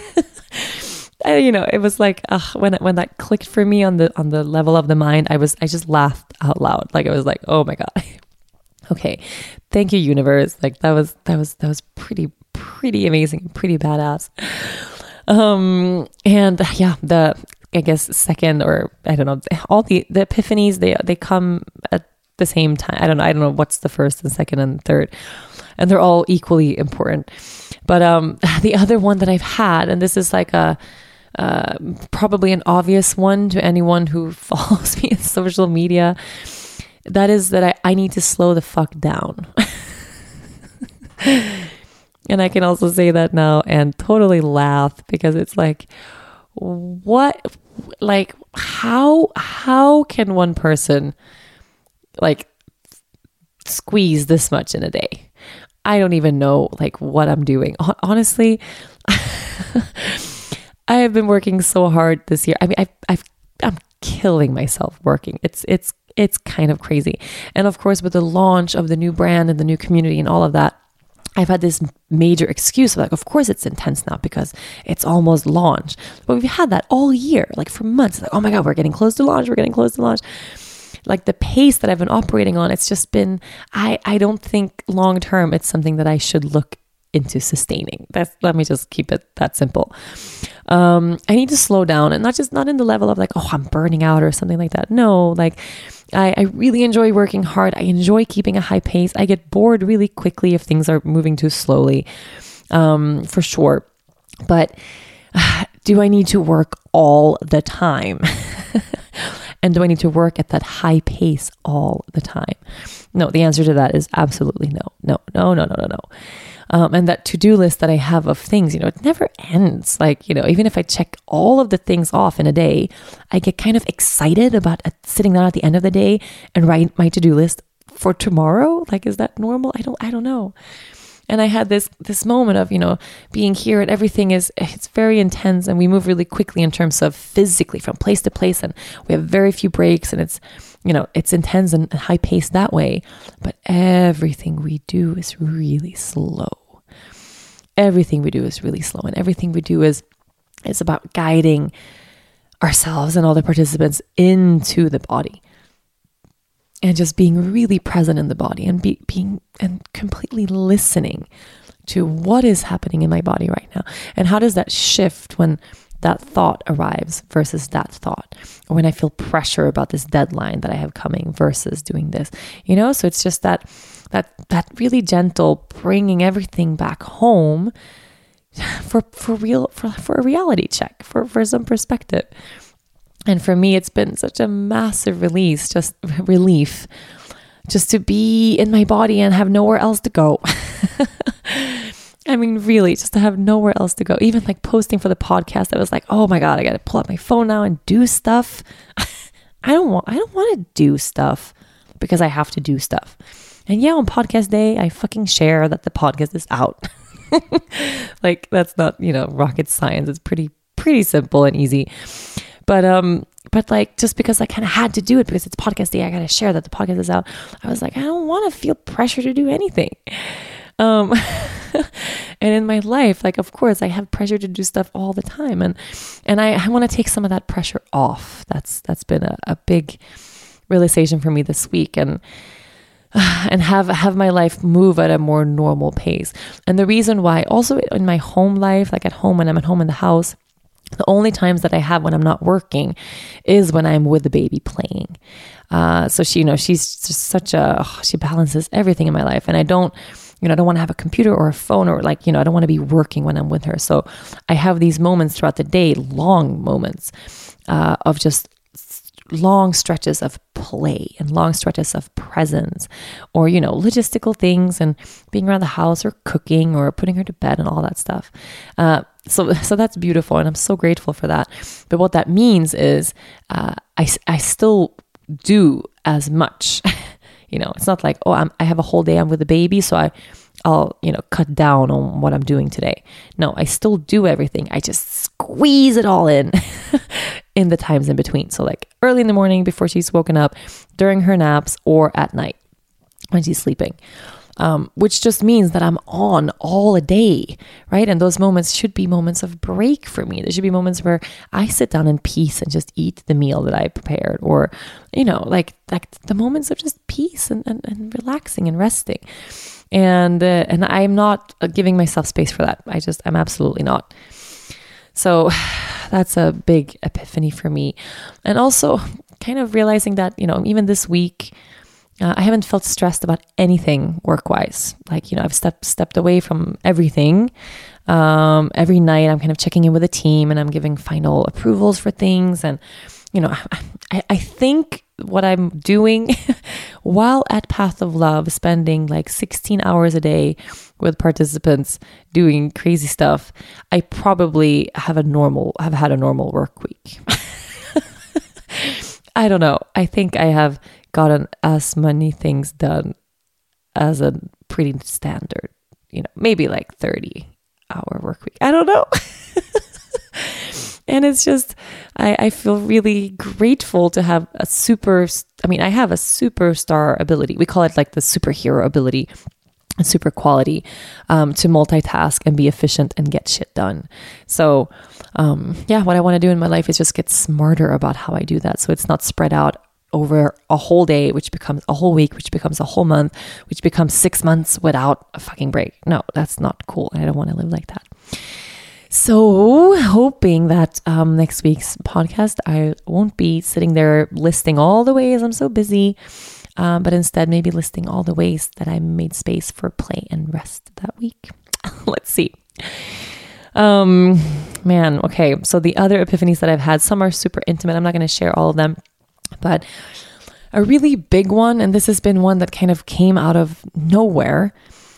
It was when that clicked for me on the level of the mind, I just laughed out loud. I was like, oh my God. Okay. Thank you, universe. That was pretty amazing, pretty badass. And yeah, I guess second, or I don't know, all the epiphanies, they come at the same time. I don't know what's the first and second and third, and they're all equally important. But the other one that I've had, and this is probably an obvious one to anyone who follows me on social media, that is that I need to slow the fuck down. And I can also say that now and totally laugh, because it's how can one person squeeze this much in a day? I don't even know what I'm doing. Honestly, I have been working so hard this year. I mean, I'm killing myself working. It's kind of crazy. And of course, with the launch of the new brand and the new community and all of that, I've had this major excuse of course it's intense now because it's almost launch. But we've had that all year, for months. Oh my God, we're getting close to launch. The pace that I've been operating on, it's just been, I don't think long term it's something that I should look into sustaining. Let me just keep it that simple. I need to slow down, and not in the level of I'm burning out or something like that. No, I really enjoy working hard. I enjoy keeping a high pace. I get bored really quickly if things are moving too slowly, for sure. But do I need to work all the time? And do I need to work at that high pace all the time? No, the answer to that is absolutely no. And that to-do list that I have of things, it never ends. Even if I check all of the things off in a day, I get kind of excited about sitting down at the end of the day and write my to-do list for tomorrow. Is that normal? I don't know. And I had this moment of, being here, and everything it's very intense, and we move really quickly in terms of physically from place to place, and we have very few breaks, and it's intense and high paced that way. But everything we do is really slow. Everything we do is really slow, and everything we do is about guiding ourselves and all the participants into the body. And just being really present in the body and being and completely listening to what is happening in my body right now. And how does that shift when that thought arrives versus that thought? Or when I feel pressure about this deadline that I have coming versus doing this, So it's just that really gentle bringing everything back home for a reality check, for some perspective. And for me, it's been such a massive relief just to be in my body and have nowhere else to go. I mean, really, just to have nowhere else to go. Even posting for the podcast, I was oh my God, I got to pull up my phone now and do stuff. I don't want to do stuff because I have to do stuff. And yeah, on podcast day, I fucking share that the podcast is out. That's not, rocket science. It's pretty simple and easy. But just because I kind of had to do it because it's podcast day, I got to share that the podcast is out. I was I don't want to feel pressure to do anything. And in my life, of course I have pressure to do stuff all the time. And I want to take some of that pressure off. That's been a big realization for me this week. And and have my life move at a more normal pace. And the reason why, also in my home life, like at home, when I'm at home in the house, the only times that I have when I'm not working is when I'm with the baby playing. So she, she's just she balances everything in my life. And I don't want to have a computer or a phone or I don't want to be working when I'm with her. So I have these moments throughout the day, long moments of just long stretches of play and long stretches of presence, or, logistical things and being around the house or cooking or putting her to bed and all that stuff. So that's beautiful. And I'm so grateful for that. But what that means is, I still do as much, it's not like, I have a whole day I'm with the baby, so I'll cut down on what I'm doing today. No, I still do everything. I just squeeze it all in in the times in between. So like early in the morning before she's woken up, during her naps, or at night when she's sleeping. Which just means that I'm on all a day, right? And those moments should be moments of break for me. There should be moments where I sit down in peace and just eat the meal that I prepared, or, like the moments of just peace and relaxing and resting. And I'm not giving myself space for that. I'm absolutely not. So that's a big epiphany for me. And also kind of realizing that, even this week, I haven't felt stressed about anything work-wise. I've stepped away from everything. Every night I'm kind of checking in with the team and I'm giving final approvals for things. And, I think what I'm doing while at Path of Love, spending 16 hours a day with participants doing crazy stuff, I probably have had a normal work week. I don't know. I think I have gotten as many things done as a pretty standard, maybe 30-hour work week. I don't know. And it's just, I feel really grateful to have I have a superstar ability. We call it the superhero ability, a super quality, to multitask and be efficient and get shit done. So, what I want to do in my life is just get smarter about how I do that. So it's not spread out over a whole day, which becomes a whole week, which becomes a whole month, which becomes 6 months without a fucking break. No, that's not cool. I don't want to live like that. So hoping that next week's podcast, I won't be sitting there listing all the ways I'm so busy, but instead maybe listing all the ways that I made space for play and rest that week. Let's see. Okay. So the other epiphanies that I've had, some are super intimate. I'm not going to share all of them, but a really big one, and this has been one that kind of came out of nowhere.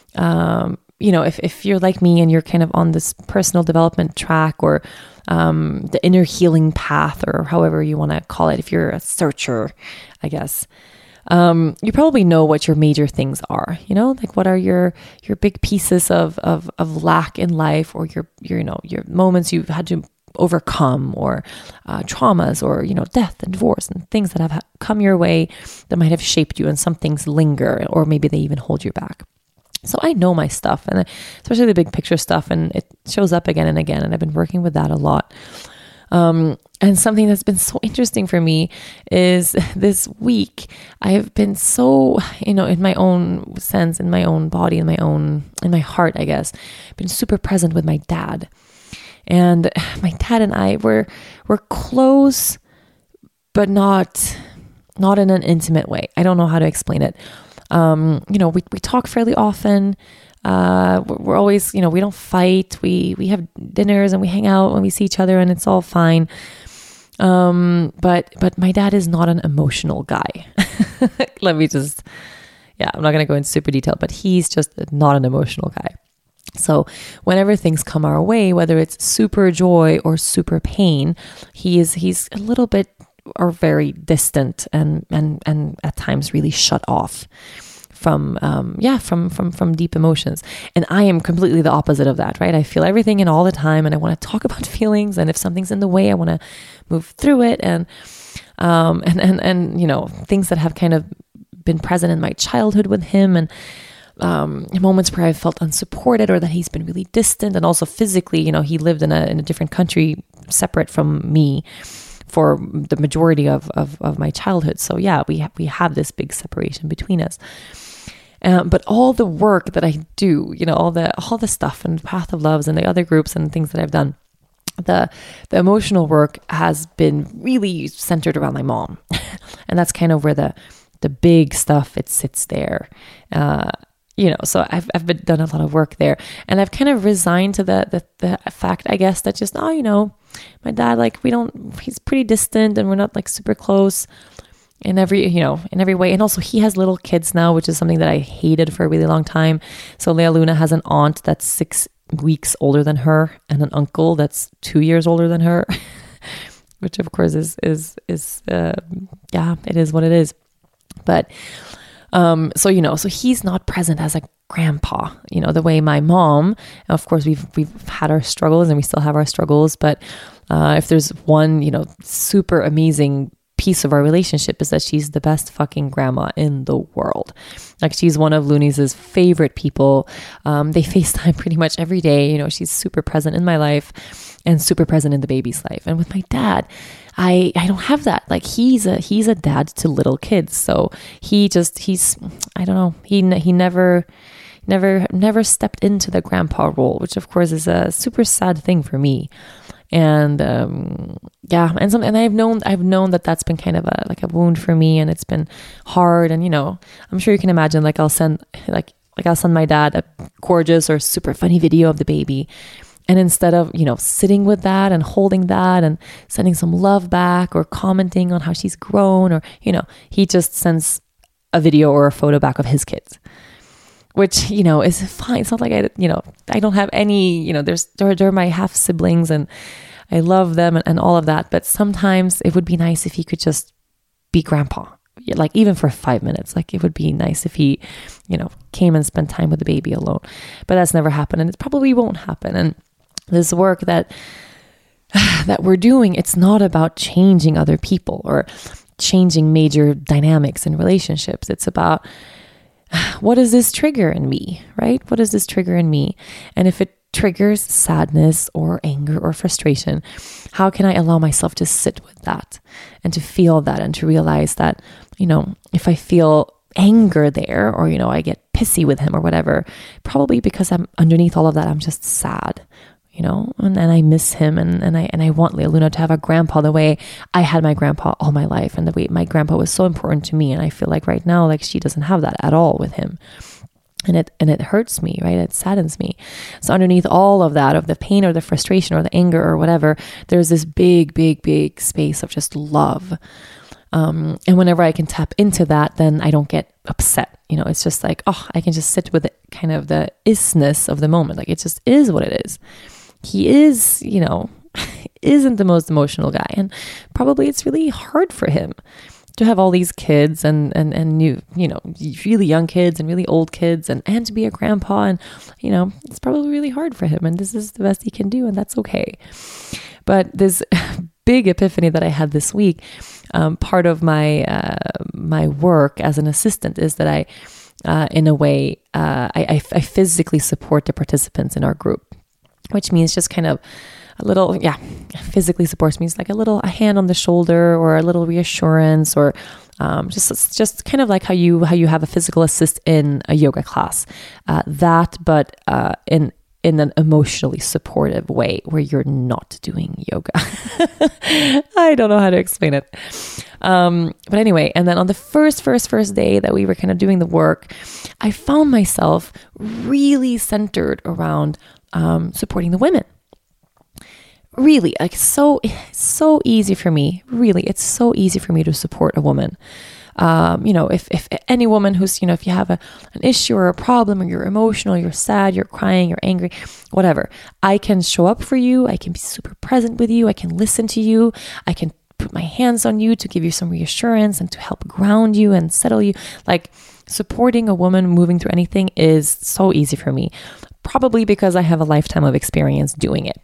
If you're like me and you're kind of on this personal development track, or the inner healing path, or however you want to call it, if you're a searcher, I guess, you probably know what your major things are, what are your big pieces of lack in life, or your moments you've had to overcome, or traumas, or death and divorce and things that have come your way that might have shaped you, and some things linger, or maybe they even hold you back. So I know my stuff, and especially the big picture stuff, and it shows up again and again, and I've been working with that a lot. And something that's been so interesting for me is this week I have been so, in my own sense, in my own body, in my heart, I guess, been super present with my dad. And my dad and I we're close, but not in an intimate way. I don't know how to explain it. We talk fairly often. We're always, we don't fight. We have dinners and we hang out when we see each other, and it's all fine. But my dad is not an emotional guy. I'm not going to go into super detail, but he's just not an emotional guy. So whenever things come our way, whether it's super joy or super pain, he's a little bit or very distant and at times really shut off from deep emotions. And I am completely the opposite of that, right? I feel everything and all the time, and I want to talk about feelings, and if something's in the way, I want to move through it, and things that have kind of been present in my childhood with him, and moments where I felt unsupported, or that he's been really distant, and also physically, he lived in a different country separate from me for the majority of my childhood. So yeah, we have this big separation between us. But all the work that I do, all the stuff and Path of Loves and the other groups and things that I've done, the emotional work has been really centered around my mom. And that's kind of where the big stuff, it sits there. So I've done a lot of work there, and I've kind of resigned to the fact, I guess, that just, my dad, like, he's pretty distant and we're not like super close in every way. And also he has little kids now, which is something that I hated for a really long time. So Lea Luna has an aunt that's 6 weeks older than her and an uncle that's 2 years older than her, which of course is it is what it is. But so he's not present as a grandpa, the way my mom, of course we've had our struggles and we still have our struggles, but if there's one, super amazing piece of our relationship, is that she's the best fucking grandma in the world. Like, she's one of Looney's favorite people. They FaceTime pretty much every day. She's super present in my life and super present in the baby's life. And with my dad, I don't have that. Like, he's a dad to little kids. So he's I don't know. He never stepped into the grandpa role, which of course is a super sad thing for me. And and I've known that that's been kind of a wound for me, and it's been hard. And I'm sure you can imagine, like, I'll send my dad a gorgeous or super funny video of the baby, and instead of sitting with that and holding that and sending some love back or commenting on how she's grown, or he just sends a video or a photo back of his kids, which is fine. It's not like I don't have any, they're my half siblings and I love them and all of that. But sometimes it would be nice if he could just be grandpa, like, even for 5 minutes. Like, it would be nice if he, came and spent time with the baby alone. But that's never happened, and it probably won't happen. And this work that we're doing, it's not about changing other people or changing major dynamics in relationships. It's about, what does this trigger in me, right? What does this trigger in me? And if it triggers sadness or anger or frustration, how can I allow myself to sit with that and to feel that and to realize that, if I feel anger there, or, I get pissy with him or whatever, probably because I'm underneath all of that, I'm just sad, and I miss him, and I want Lea Luna to have a grandpa the way I had my grandpa all my life, and the way my grandpa was so important to me. And I feel like right now, like, she doesn't have that at all with him. And it hurts me, right? It saddens me. So underneath all of that, of the pain or the frustration or the anger or whatever, there's this big, big, big space of just love. And whenever I can tap into that, then I don't get upset. It's just like, I can just sit with it, kind of the isness of the moment. Like, it just is what it is. He is, isn't the most emotional guy. And probably it's really hard for him to have all these kids and new, really young kids and really old kids and to be a grandpa. And, it's probably really hard for him. And this is the best he can do. And that's okay. But this big epiphany that I had this week, part of my work as an assistant is that I, in a way, I physically support the participants in our group, which means just kind of a little, physically supports means like a hand on the shoulder or a little reassurance, or just kind of like how you have a physical assist in a yoga class, but in an emotionally supportive way where you're not doing yoga. I don't know how to explain it. But anyway, and then on the first day that we were kind of doing the work, I found myself really centered around supporting the women. Really, like, so easy for me. Really, it's so easy for me to support a woman. If any woman who's, if you have an issue or a problem, or you're emotional, you're sad, you're crying, you're angry, whatever, I can show up for you. I can be super present with you. I can listen to you. I can put my hands on you to give you some reassurance and to help ground you and settle you. Like, supporting a woman moving through anything is so easy for me. Probably because I have a lifetime of experience doing it.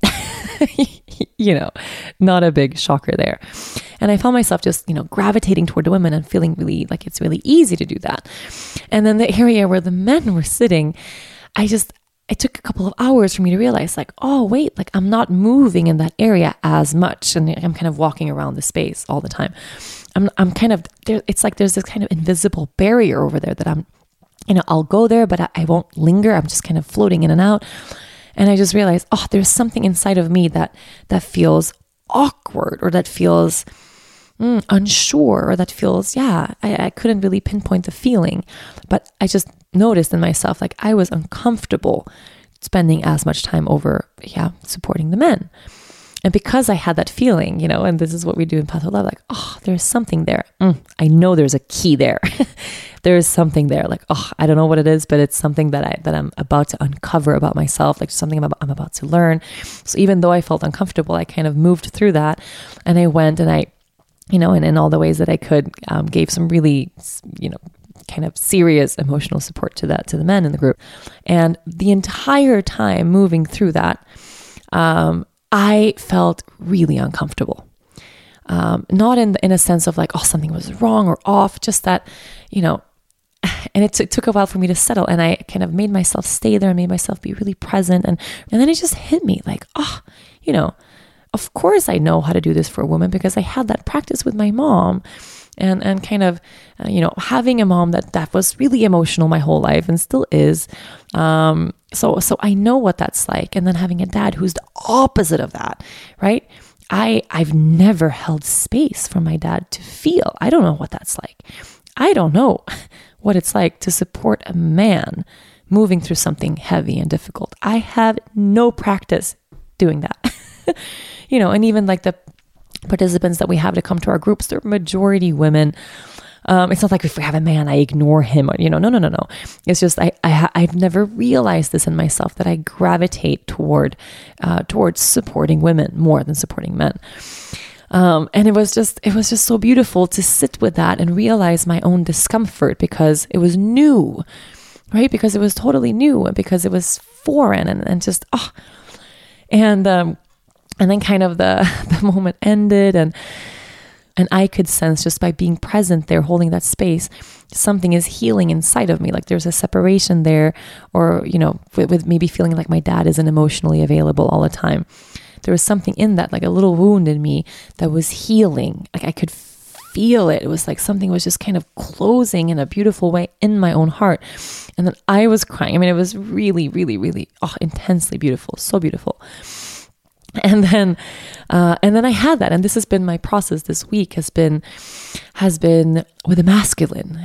Not a big shocker there. And I found myself just, gravitating toward the women and feeling really like it's really easy to do that. And then the area where the men were sitting, it took a couple of hours for me to realize like, oh, wait, like I'm not moving in that area as much. And I'm kind of walking around the space all the time. I'm kind of there. It's like there's this kind of invisible barrier over there that I'm, I'll go there, but I won't linger. I'm just kind of floating in and out. And I just realized, oh, there's something inside of me that feels awkward, or that feels unsure, or that feels, I couldn't really pinpoint the feeling, but I just noticed in myself, like I was uncomfortable spending as much time over, supporting the men. And because I had that feeling, and this is what we do in Path of Love, like, oh, there's something there. I know there's a key there. There is something there. Like, oh, I don't know what it is, but it's something that I'm about to uncover about myself, like something I'm about to learn. So even though I felt uncomfortable, I kind of moved through that, and I went and I, and in all the ways that I could, gave some really, kind of serious emotional support to the men in the group. And the entire time moving through that, I felt really uncomfortable. Not in a sense of like, oh, something was wrong or off, just that, and it took a while for me to settle, and I kind of made myself stay there and made myself be really present. And then it just hit me like, oh, of course I know how to do this for a woman, because I had that practice with my mom, and kind of, having a mom that was really emotional my whole life and still is. So I know what that's like. And then having a dad who's the opposite of that, right? I've never held space for my dad to feel. I don't know what that's like. I don't know what it's like to support a man moving through something heavy and difficult. I have no practice doing that. And even like the participants that we have to come to our groups, they're majority women. It's not like if we have a man, I ignore him. No. It's just I've never realized this in myself, that I gravitate towards supporting women more than supporting men. And it was just so beautiful to sit with that and realize my own discomfort, because it was new, right? Because it was totally new, and because it was foreign, and just, and then kind of the moment ended, and I could sense, just by being present there, holding that space, something is healing inside of me. Like there's a separation there, or, with maybe feeling like my dad isn't emotionally available all the time. There was something in that, like a little wound in me that was healing. Like I could feel it. It was like something was just kind of closing in a beautiful way in my own heart. And then I was crying. I mean, it was really, really, really intensely beautiful. So beautiful. And then I had that, and this has been my process this week, has been with the masculine,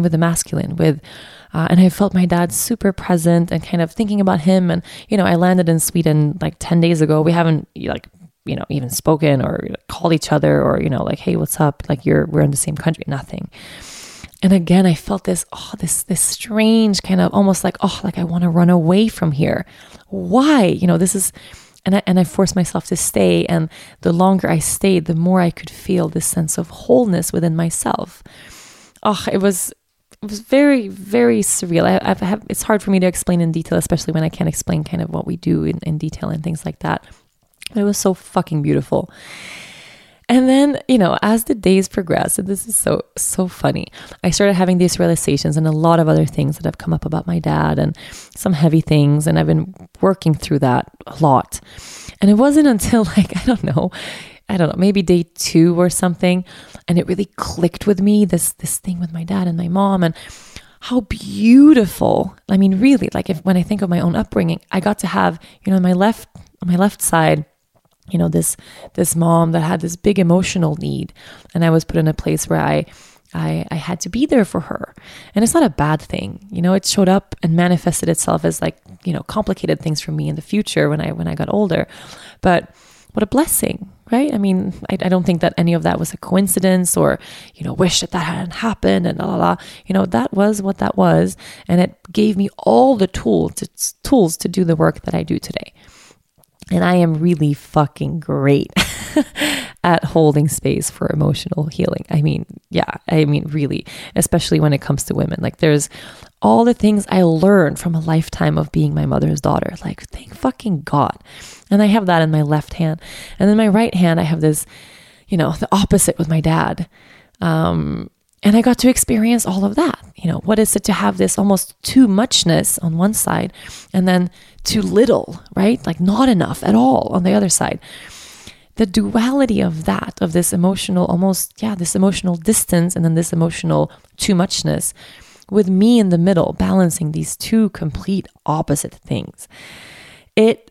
and I felt my dad super present, and kind of thinking about him. And, I landed in Sweden like 10 days ago. We haven't even spoken or called each other, or, like, hey, what's up? Like we're in the same country, nothing. And again, I felt this strange kind of almost like, like I want to run away from here. Why? This is, and I forced myself to stay. And the longer I stayed, the more I could feel this sense of wholeness within myself. It was very, very surreal. It's hard for me to explain in detail, especially when I can't explain kind of what we do in detail and things like that. But it was so fucking beautiful. And then, as the days progressed, and this is so funny, I started having these realizations and a lot of other things that have come up about my dad, and some heavy things. And I've been working through that a lot. And it wasn't until like, I don't know, maybe day 2 or something. And it really clicked with me, this thing with my dad and my mom, and how beautiful. I mean, really, like when I think of my own upbringing, I got to have, on my left side, this mom that had this big emotional need, and I was put in a place where I had to be there for her. And it's not a bad thing. It showed up and manifested itself as like, complicated things for me in the future when I got older. But what a blessing, right? I mean, I don't think that any of that was a coincidence, or, wish that hadn't happened and that was what that was. And it gave me all the tools to do the work that I do today. And I am really fucking great at holding space for emotional healing. I mean, really, especially when it comes to women. Like there's all the things I learned from a lifetime of being my mother's daughter. Like, thank fucking God. And I have that in my left hand. And then my right hand, I have this, the opposite with my dad. And I got to experience all of that. What is it to have this almost too muchness on one side and then too little, right? Like not enough at all on the other side. The duality of that, of this emotional, this emotional distance and then this emotional too muchness, with me in the middle, balancing these two complete opposite things. It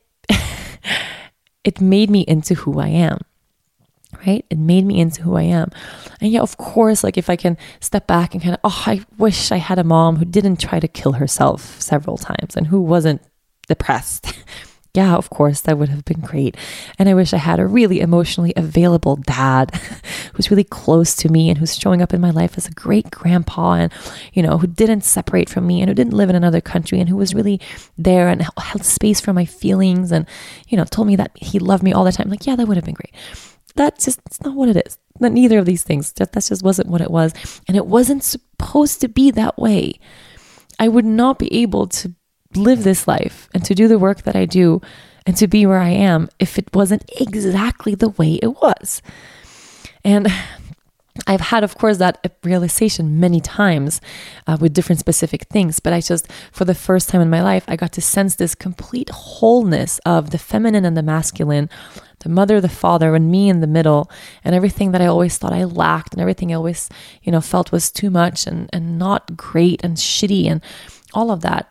made me into who I am. Right? It made me into who I am. And yeah, of course, like if I can step back and kind of, I wish I had a mom who didn't try to kill herself several times and who wasn't depressed. Yeah, of course, that would have been great. And I wish I had a really emotionally available dad who's really close to me and who's showing up in my life as a great grandpa and, who didn't separate from me and who didn't live in another country and who was really there and held space for my feelings and, told me that he loved me all the time. Like, yeah, that would have been great. It's not what it is. Neither of these things. That just wasn't what it was. And it wasn't supposed to be that way. I would not be able to live this life and to do the work that I do and to be where I am if it wasn't exactly the way it was. And I've had, of course, that realization many times with different specific things, but for the first time in my life, I got to sense this complete wholeness of the feminine and the masculine, the mother, the father, and me in the middle, and everything that I always thought I lacked and everything I always, felt was too much and not great and shitty and all of that.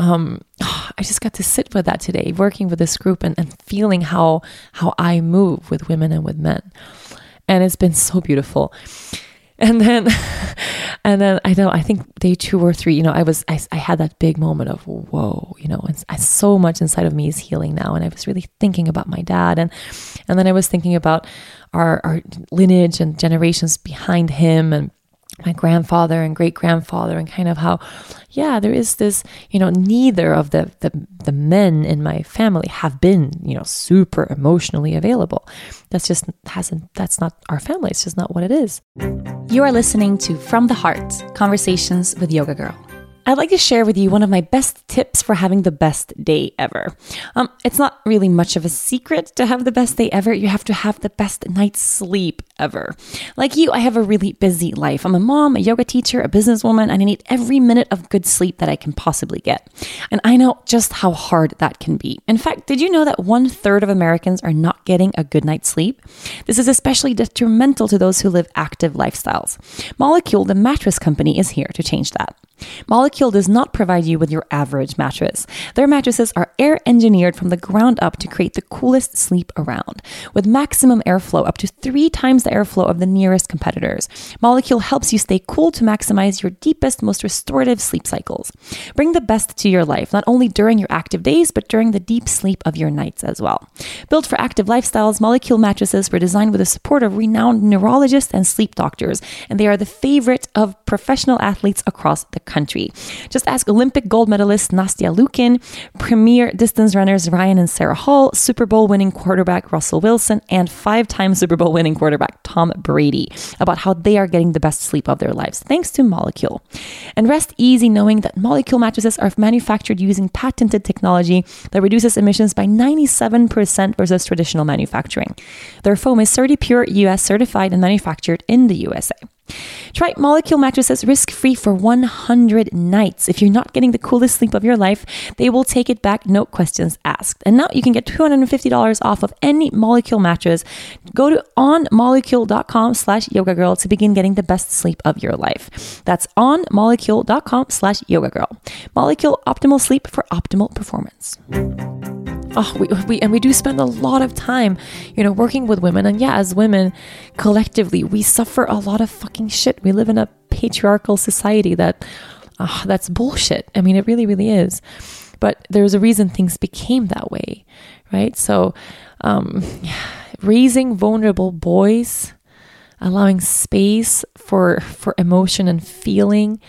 I just got to sit with that today, working with this group and feeling how I move with women and with men. And it's been so beautiful. And then I think day 2 or 3, I had that big moment of, whoa, and so much inside of me is healing now. And I was really thinking about my dad. And then I was thinking about our lineage and generations behind him and my grandfather and great grandfather and kind of how, there is this, neither of the men in my family have been, super emotionally available. That's not our family. It's just not what it is. You are listening to From the Heart, Conversations with Yoga Girl. I'd like to share with you one of my best tips for having the best day ever. It's not really much of a secret to have the best day ever. You have to have the best night's sleep ever. Like you, I have a really busy life. I'm a mom, a yoga teacher, a businesswoman, and I need every minute of good sleep that I can possibly get. And I know just how hard that can be. In fact, did you know that 1/3 of Americans are not getting a good night's sleep? This is especially detrimental to those who live active lifestyles. Molecule, the mattress company, is here to change that. Molecule does not provide you with your average mattress. Their mattresses are air engineered from the ground up to create the coolest sleep around, with maximum airflow up to 3 times the airflow of the nearest competitors. Molecule helps you stay cool to maximize your deepest, most restorative sleep cycles. Bring the best to your life, not only during your active days, but during the deep sleep of your nights as well. Built for active lifestyles, Molecule mattresses were designed with the support of renowned neurologists and sleep doctors, and they are the favorite of professional athletes across the country. Just ask Olympic gold medalist Nastia Liukin, premier distance runners Ryan and Sarah Hall, Super Bowl winning quarterback Russell Wilson, and 5-time Super Bowl winning quarterback Tom Brady about how they are getting the best sleep of their lives thanks to Molecule. And rest easy knowing that Molecule mattresses are manufactured using patented technology that reduces emissions by 97% versus traditional manufacturing. Their foam is CertiPure US certified and manufactured in the USA. Try Molecule mattresses risk-free for 100 nights. If you're not getting the coolest sleep of your life, they will take it back, no questions asked. And now you can get $250 off of any Molecule mattress. Go to onmolecule.com/yogagirl to begin getting the best sleep of your life. That's onmolecule.com/yogagirl. Molecule, optimal sleep for optimal performance. We do spend a lot of time, working with women. And yeah, as women, collectively, we suffer a lot of fucking shit. We live in a patriarchal society that's bullshit. I mean, it really, really is. But there's a reason things became that way, right? So, raising vulnerable boys, allowing space for emotion and feeling,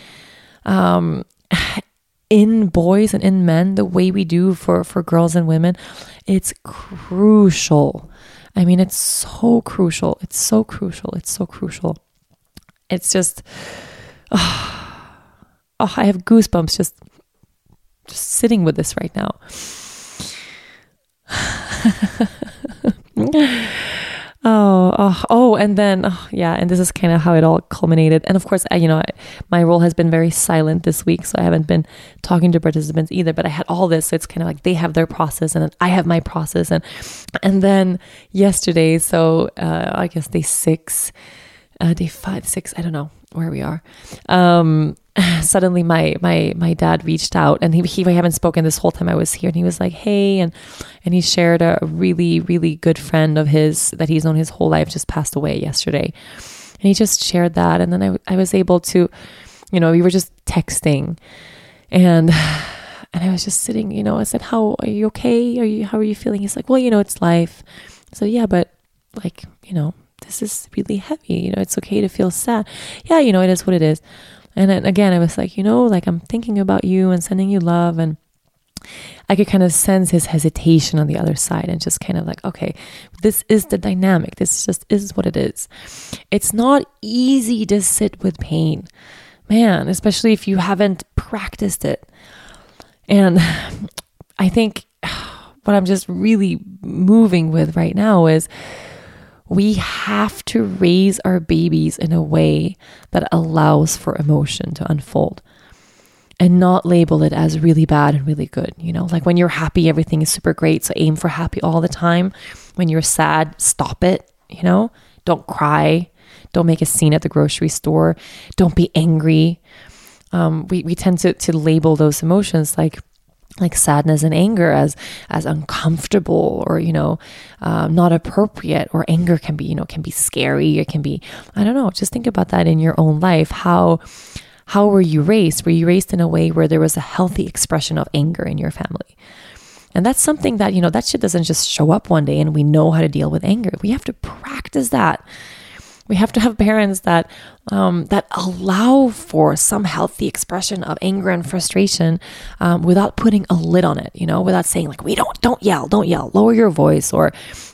in boys and in men, the way we do for girls and women, it's crucial. I mean, it's so crucial. It's so crucial. It's so crucial. It's just, I have goosebumps just sitting with this right now. And then, and this is kind of how it all culminated. And of course, my role has been very silent this week, so I haven't been talking to participants either, but I had all this, so it's kind of like they have their process and then I have my process. And then yesterday, so I guess day 5, 6, I don't know where we are. Suddenly my dad reached out, and we haven't spoken this whole time I was here, and he was like, hey, and he shared a really, really good friend of his that he's known his whole life just passed away yesterday. And he just shared that. And then I was able to, we were just texting, and I was just sitting, I said, are you okay? How are you feeling? He's like, well, it's life. So yeah, but like, this is really heavy. It's okay to feel sad. Yeah, it is what it is. And then again, I was like, like I'm thinking about you and sending you love. And I could kind of sense his hesitation on the other side, and just kind of like, okay, this is the dynamic. This just is what it is. It's not easy to sit with pain, man, especially if you haven't practiced it. And I think what I'm just really moving with right now is we have to raise our babies in a way that allows for emotion to unfold and not label it as really bad and really good. Like when you're happy, everything is super great. So aim for happy all the time. When you're sad, stop it. Don't cry. Don't make a scene at the grocery store. Don't be angry. We tend to label those emotions like sadness and anger as uncomfortable or, not appropriate, or anger can be scary. It can be, I don't know, just think about that in your own life. How were you raised? Were you raised in a way where there was a healthy expression of anger in your family? And that's something that, that shit doesn't just show up one day and we know how to deal with anger. We have to practice that. We have to have parents that allow for some healthy expression of anger and frustration without putting a lid on it, without saying like, don't yell, lower your voice, or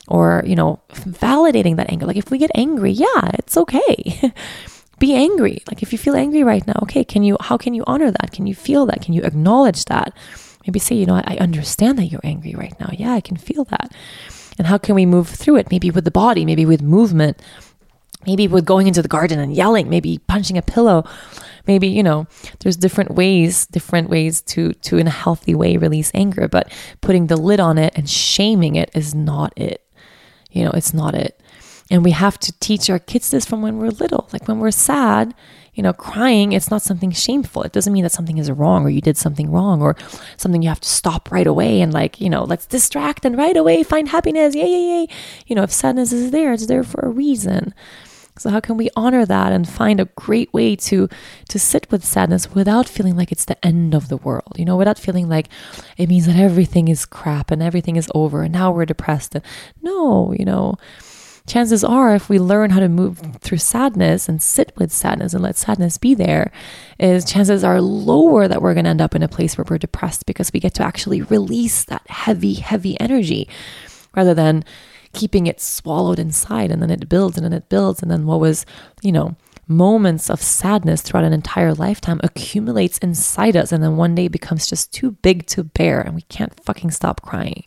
validating that anger. Like if we get angry, yeah, it's okay. Be angry. Like if you feel angry right now, okay, how can you honor that? Can you feel that? Can you acknowledge that? Maybe say, I understand that you're angry right now. Yeah, I can feel that. And how can we move through it? Maybe with the body, maybe with movement. Maybe with going into the garden and yelling, maybe punching a pillow, maybe, there's different ways to in a healthy way release anger, but putting the lid on it and shaming it is not it. It's not it. And we have to teach our kids this from when we're little. Like when we're sad, crying, it's not something shameful. It doesn't mean that something is wrong or you did something wrong or something you have to stop right away and let's distract and right away find happiness. Yay. If sadness is there, it's there for a reason. So how can we honor that and find a great way to sit with sadness without feeling like it's the end of the world, without feeling like it means that everything is crap and everything is over and now we're depressed. No, chances are if we learn how to move through sadness and sit with sadness and let sadness be there, chances are lower that we're going to end up in a place where we're depressed, because we get to actually release that heavy, heavy energy rather than keeping it swallowed inside, and then it builds and then it builds. And then what was, moments of sadness throughout an entire lifetime accumulates inside us. And then one day becomes just too big to bear and we can't fucking stop crying.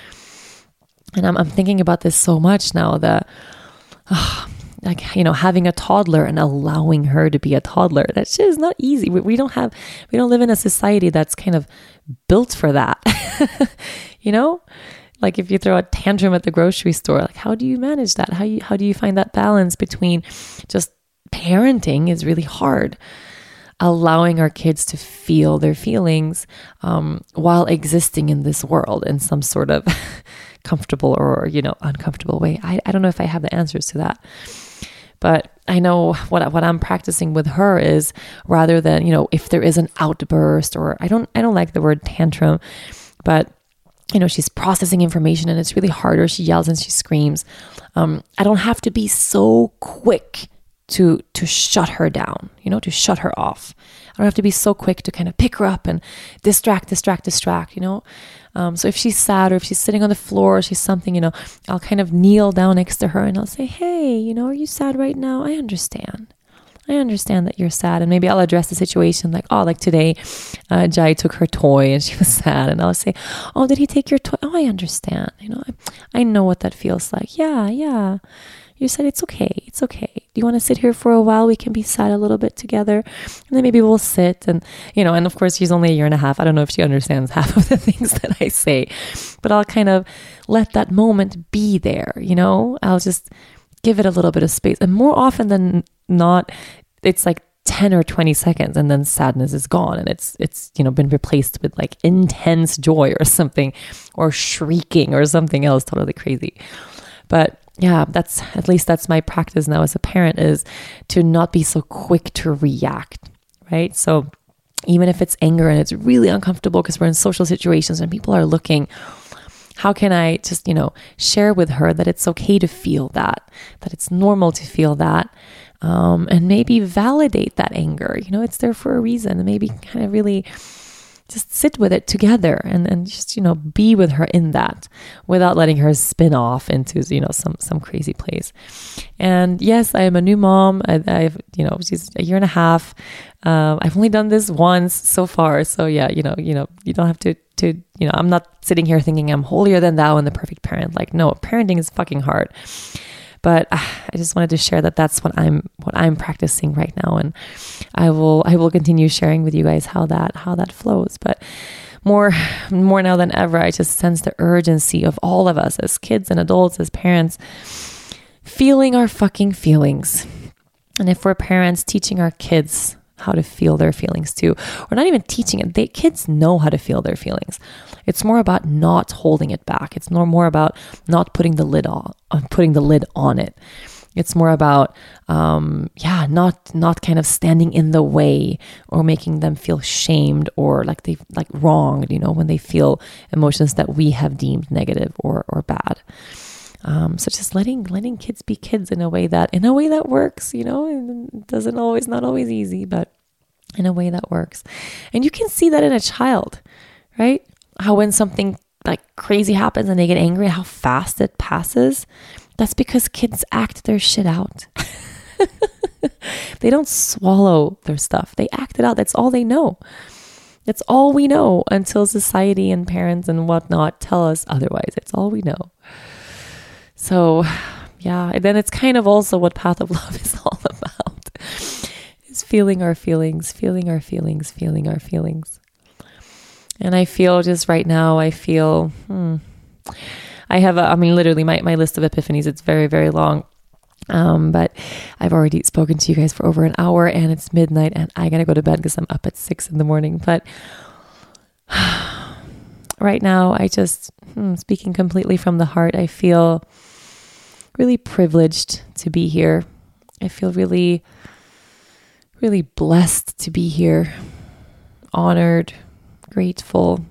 And I'm thinking about this so much now that, having a toddler and allowing her to be a toddler, that shit is not easy. We don't live in a society that's kind of built for that, Like if you throw a tantrum at the grocery store, like how do you manage that? How do you find that balance between just parenting is really hard, allowing our kids to feel their feelings while existing in this world in some sort of comfortable or uncomfortable way. I don't know if I have the answers to that, but I know what I'm practicing with her is, rather than if there is an outburst, or I don't like the word tantrum, but she's processing information and it's really hard, or she yells and she screams. I don't have to be so quick to shut her down, to shut her off. I don't have to be so quick to kind of pick her up and distract. So if she's sad, or if she's sitting on the floor, or she's something, I'll kind of kneel down next to her and I'll say, hey, are you sad right now? I understand. I understand that you're sad. And maybe I'll address the situation like, oh, like today, Jai took her toy and she was sad. And I'll say, oh, did he take your toy? Oh, I understand. I know what that feels like. Yeah. You said it's okay. It's okay. Do you want to sit here for a while? We can be sad a little bit together. And then maybe we'll sit and of course she's only 1.5 years. I don't know if she understands half of the things that I say, but I'll kind of let that moment be there. I'll just give it a little bit of space. And more often than not, it's like 10 or 20 seconds and then sadness is gone and it's been replaced with like intense joy or something, or shrieking or something else totally crazy. But yeah, that's my practice now as a parent, is to not be so quick to react, right? So even if it's anger and it's really uncomfortable because we're in social situations and people are looking, how can I just, share with her that it's okay to feel that it's normal to feel that, and maybe validate that anger. It's there for a reason, and maybe kind of really just sit with it together and just, be with her in that without letting her spin off into, some crazy place. And yes, I am a new mom. I've she's 1.5 years. I've only done this once so far. So yeah, you don't have to, I'm not sitting here thinking I'm holier than thou and the perfect parent. Like, no, parenting is fucking hard. But I just wanted to share that that's what I'm practicing right now, and I will continue sharing with you guys how that flows. But more now than ever, I just sense the urgency of all of us as kids and adults, as parents, feeling our fucking feelings. And if we're parents, teaching our kids how to feel their feelings too, or not even teaching it. Kids know how to feel their feelings. It's more about not holding it back. It's more about not putting the lid on it. It's more about, not kind of standing in the way or making them feel shamed or like wronged, when they feel emotions that we have deemed negative or bad. So just letting kids be kids in a way that works, and doesn't always, not always easy, but in a way that works. And you can see that in a child, right? How when something like crazy happens and they get angry, how fast it passes. That's because kids act their shit out. They don't swallow their stuff. They act it out. That's all they know. That's all we know until society and parents and whatnot tell us otherwise. It's all we know. So, yeah, and then it's kind of also what Path of Love is all about, is feeling our feelings. And I feel just right now, I have literally my list of epiphanies, it's very, very long. But I've already spoken to you guys for over an hour and it's midnight and I gotta go to bed because I'm up at 6 a.m. But right now, I just, speaking completely from the heart, I feel really privileged to be here. I feel really, really blessed to be here, honored, grateful.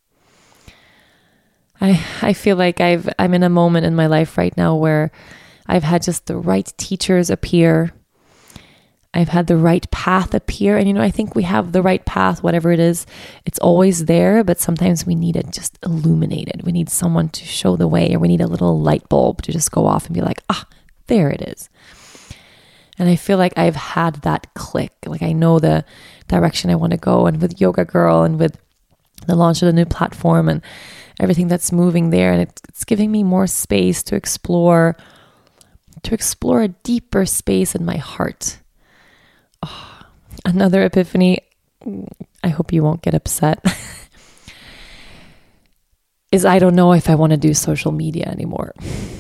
I feel like I'm in a moment in my life right now where I've had just the right teachers appear. I've had the right path appear. And, I think we have the right path, whatever it is. It's always there, but sometimes we need it just illuminated. We need someone to show the way, or we need a little light bulb to just go off and be like, there it is. And I feel like I've had that click. Like I know the direction I want to go. And with Yoga Girl and with the launch of the new platform and everything that's moving there, and it's giving me more space to explore a deeper space in my heart. Oh, another epiphany, I hope you won't get upset, is I don't know if I want to do social media anymore.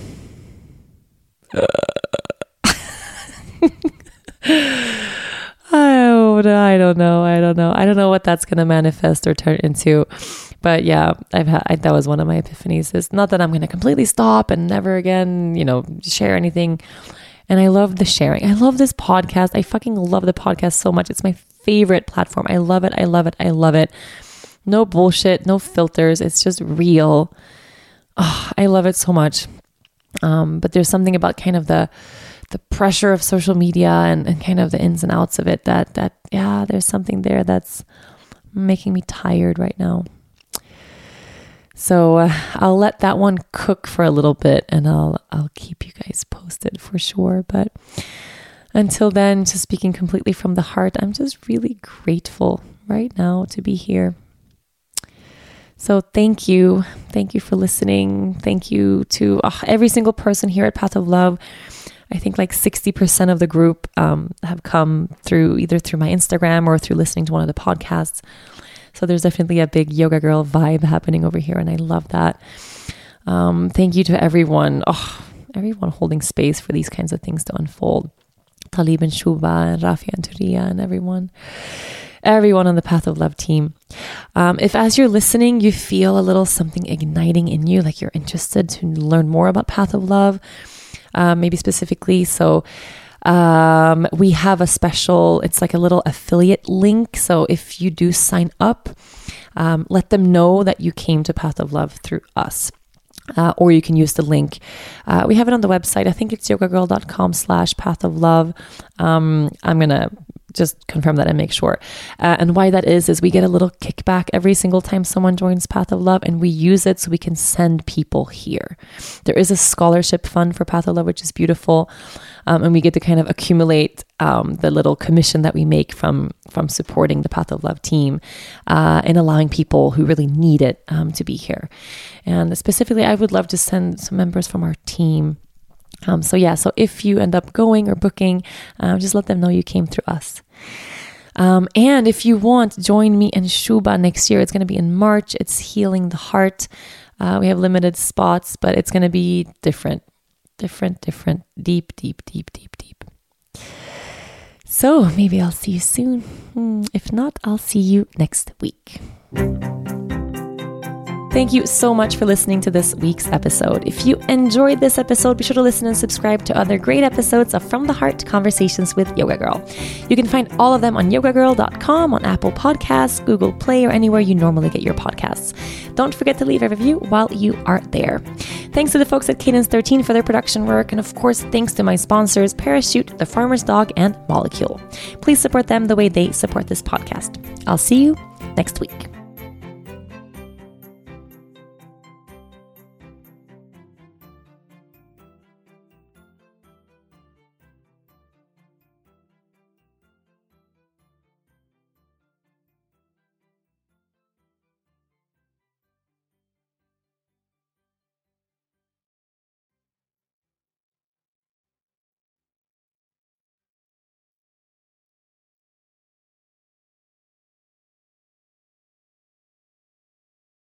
I don't know. I don't know what that's going to manifest or turn into. But yeah, that was one of my epiphanies. It's not that I'm going to completely stop and never again, share anything. And I love the sharing. I love this podcast. I fucking love the podcast so much. It's my favorite platform. I love it. I love it. I love it. No bullshit, no filters. It's just real. Oh, I love it so much. But there's something about kind of the pressure of social media and kind of the ins and outs of it that there's something there that's making me tired right now. So I'll let that one cook for a little bit and I'll keep you guys posted for sure. But Until then, just speaking completely from the heart, I'm just really grateful right now to be here. So thank you. Thank you for listening. Thank you to every single person here at Path of Love. I think like 60% of the group have come either through my Instagram or through listening to one of the podcasts. So there's definitely a big Yoga Girl vibe happening over here, and I love that. Thank you to everyone. Everyone holding space for these kinds of things to unfold. Talib and Shuba and Rafi and Turia and everyone on the Path of Love team. If as you're listening, you feel a little something igniting in you, like you're interested to learn more about Path of Love, maybe specifically. So we have a special, it's like a little affiliate link. So if you do sign up, let them know that you came to Path of Love through us. Or you can use the link. We have it on the website. I think it's yogagirl.com/path of love. I'm going to just confirm that and make sure. And why that is we get a little kickback every single time someone joins Path of Love, and we use it so we can send people here. There is a scholarship fund for Path of Love, which is beautiful. And we get to kind of accumulate the little commission that we make from supporting the Path of Love team and allowing people who really need it to be here. And specifically, I would love to send some members from our team. So if you end up going or booking, just let them know you came through us. And if you want, join me and Shuba next year. It's going to be in March. It's Healing the Heart. We have limited spots, but it's going to be different, deep. So maybe I'll see you soon. If not, I'll see you next week. Thank you so much for listening to this week's episode. If you enjoyed this episode, be sure to listen and subscribe to other great episodes of From the Heart Conversations with Yoga Girl. You can find all of them on yogagirl.com, on Apple Podcasts, Google Play, or anywhere you normally get your podcasts. Don't forget to leave a review while you are there. Thanks to the folks at Cadence 13 for their production work, and of course, thanks to my sponsors, Parachute, The Farmer's Dog, and Molecule. Please support them the way they support this podcast. I'll see you next week.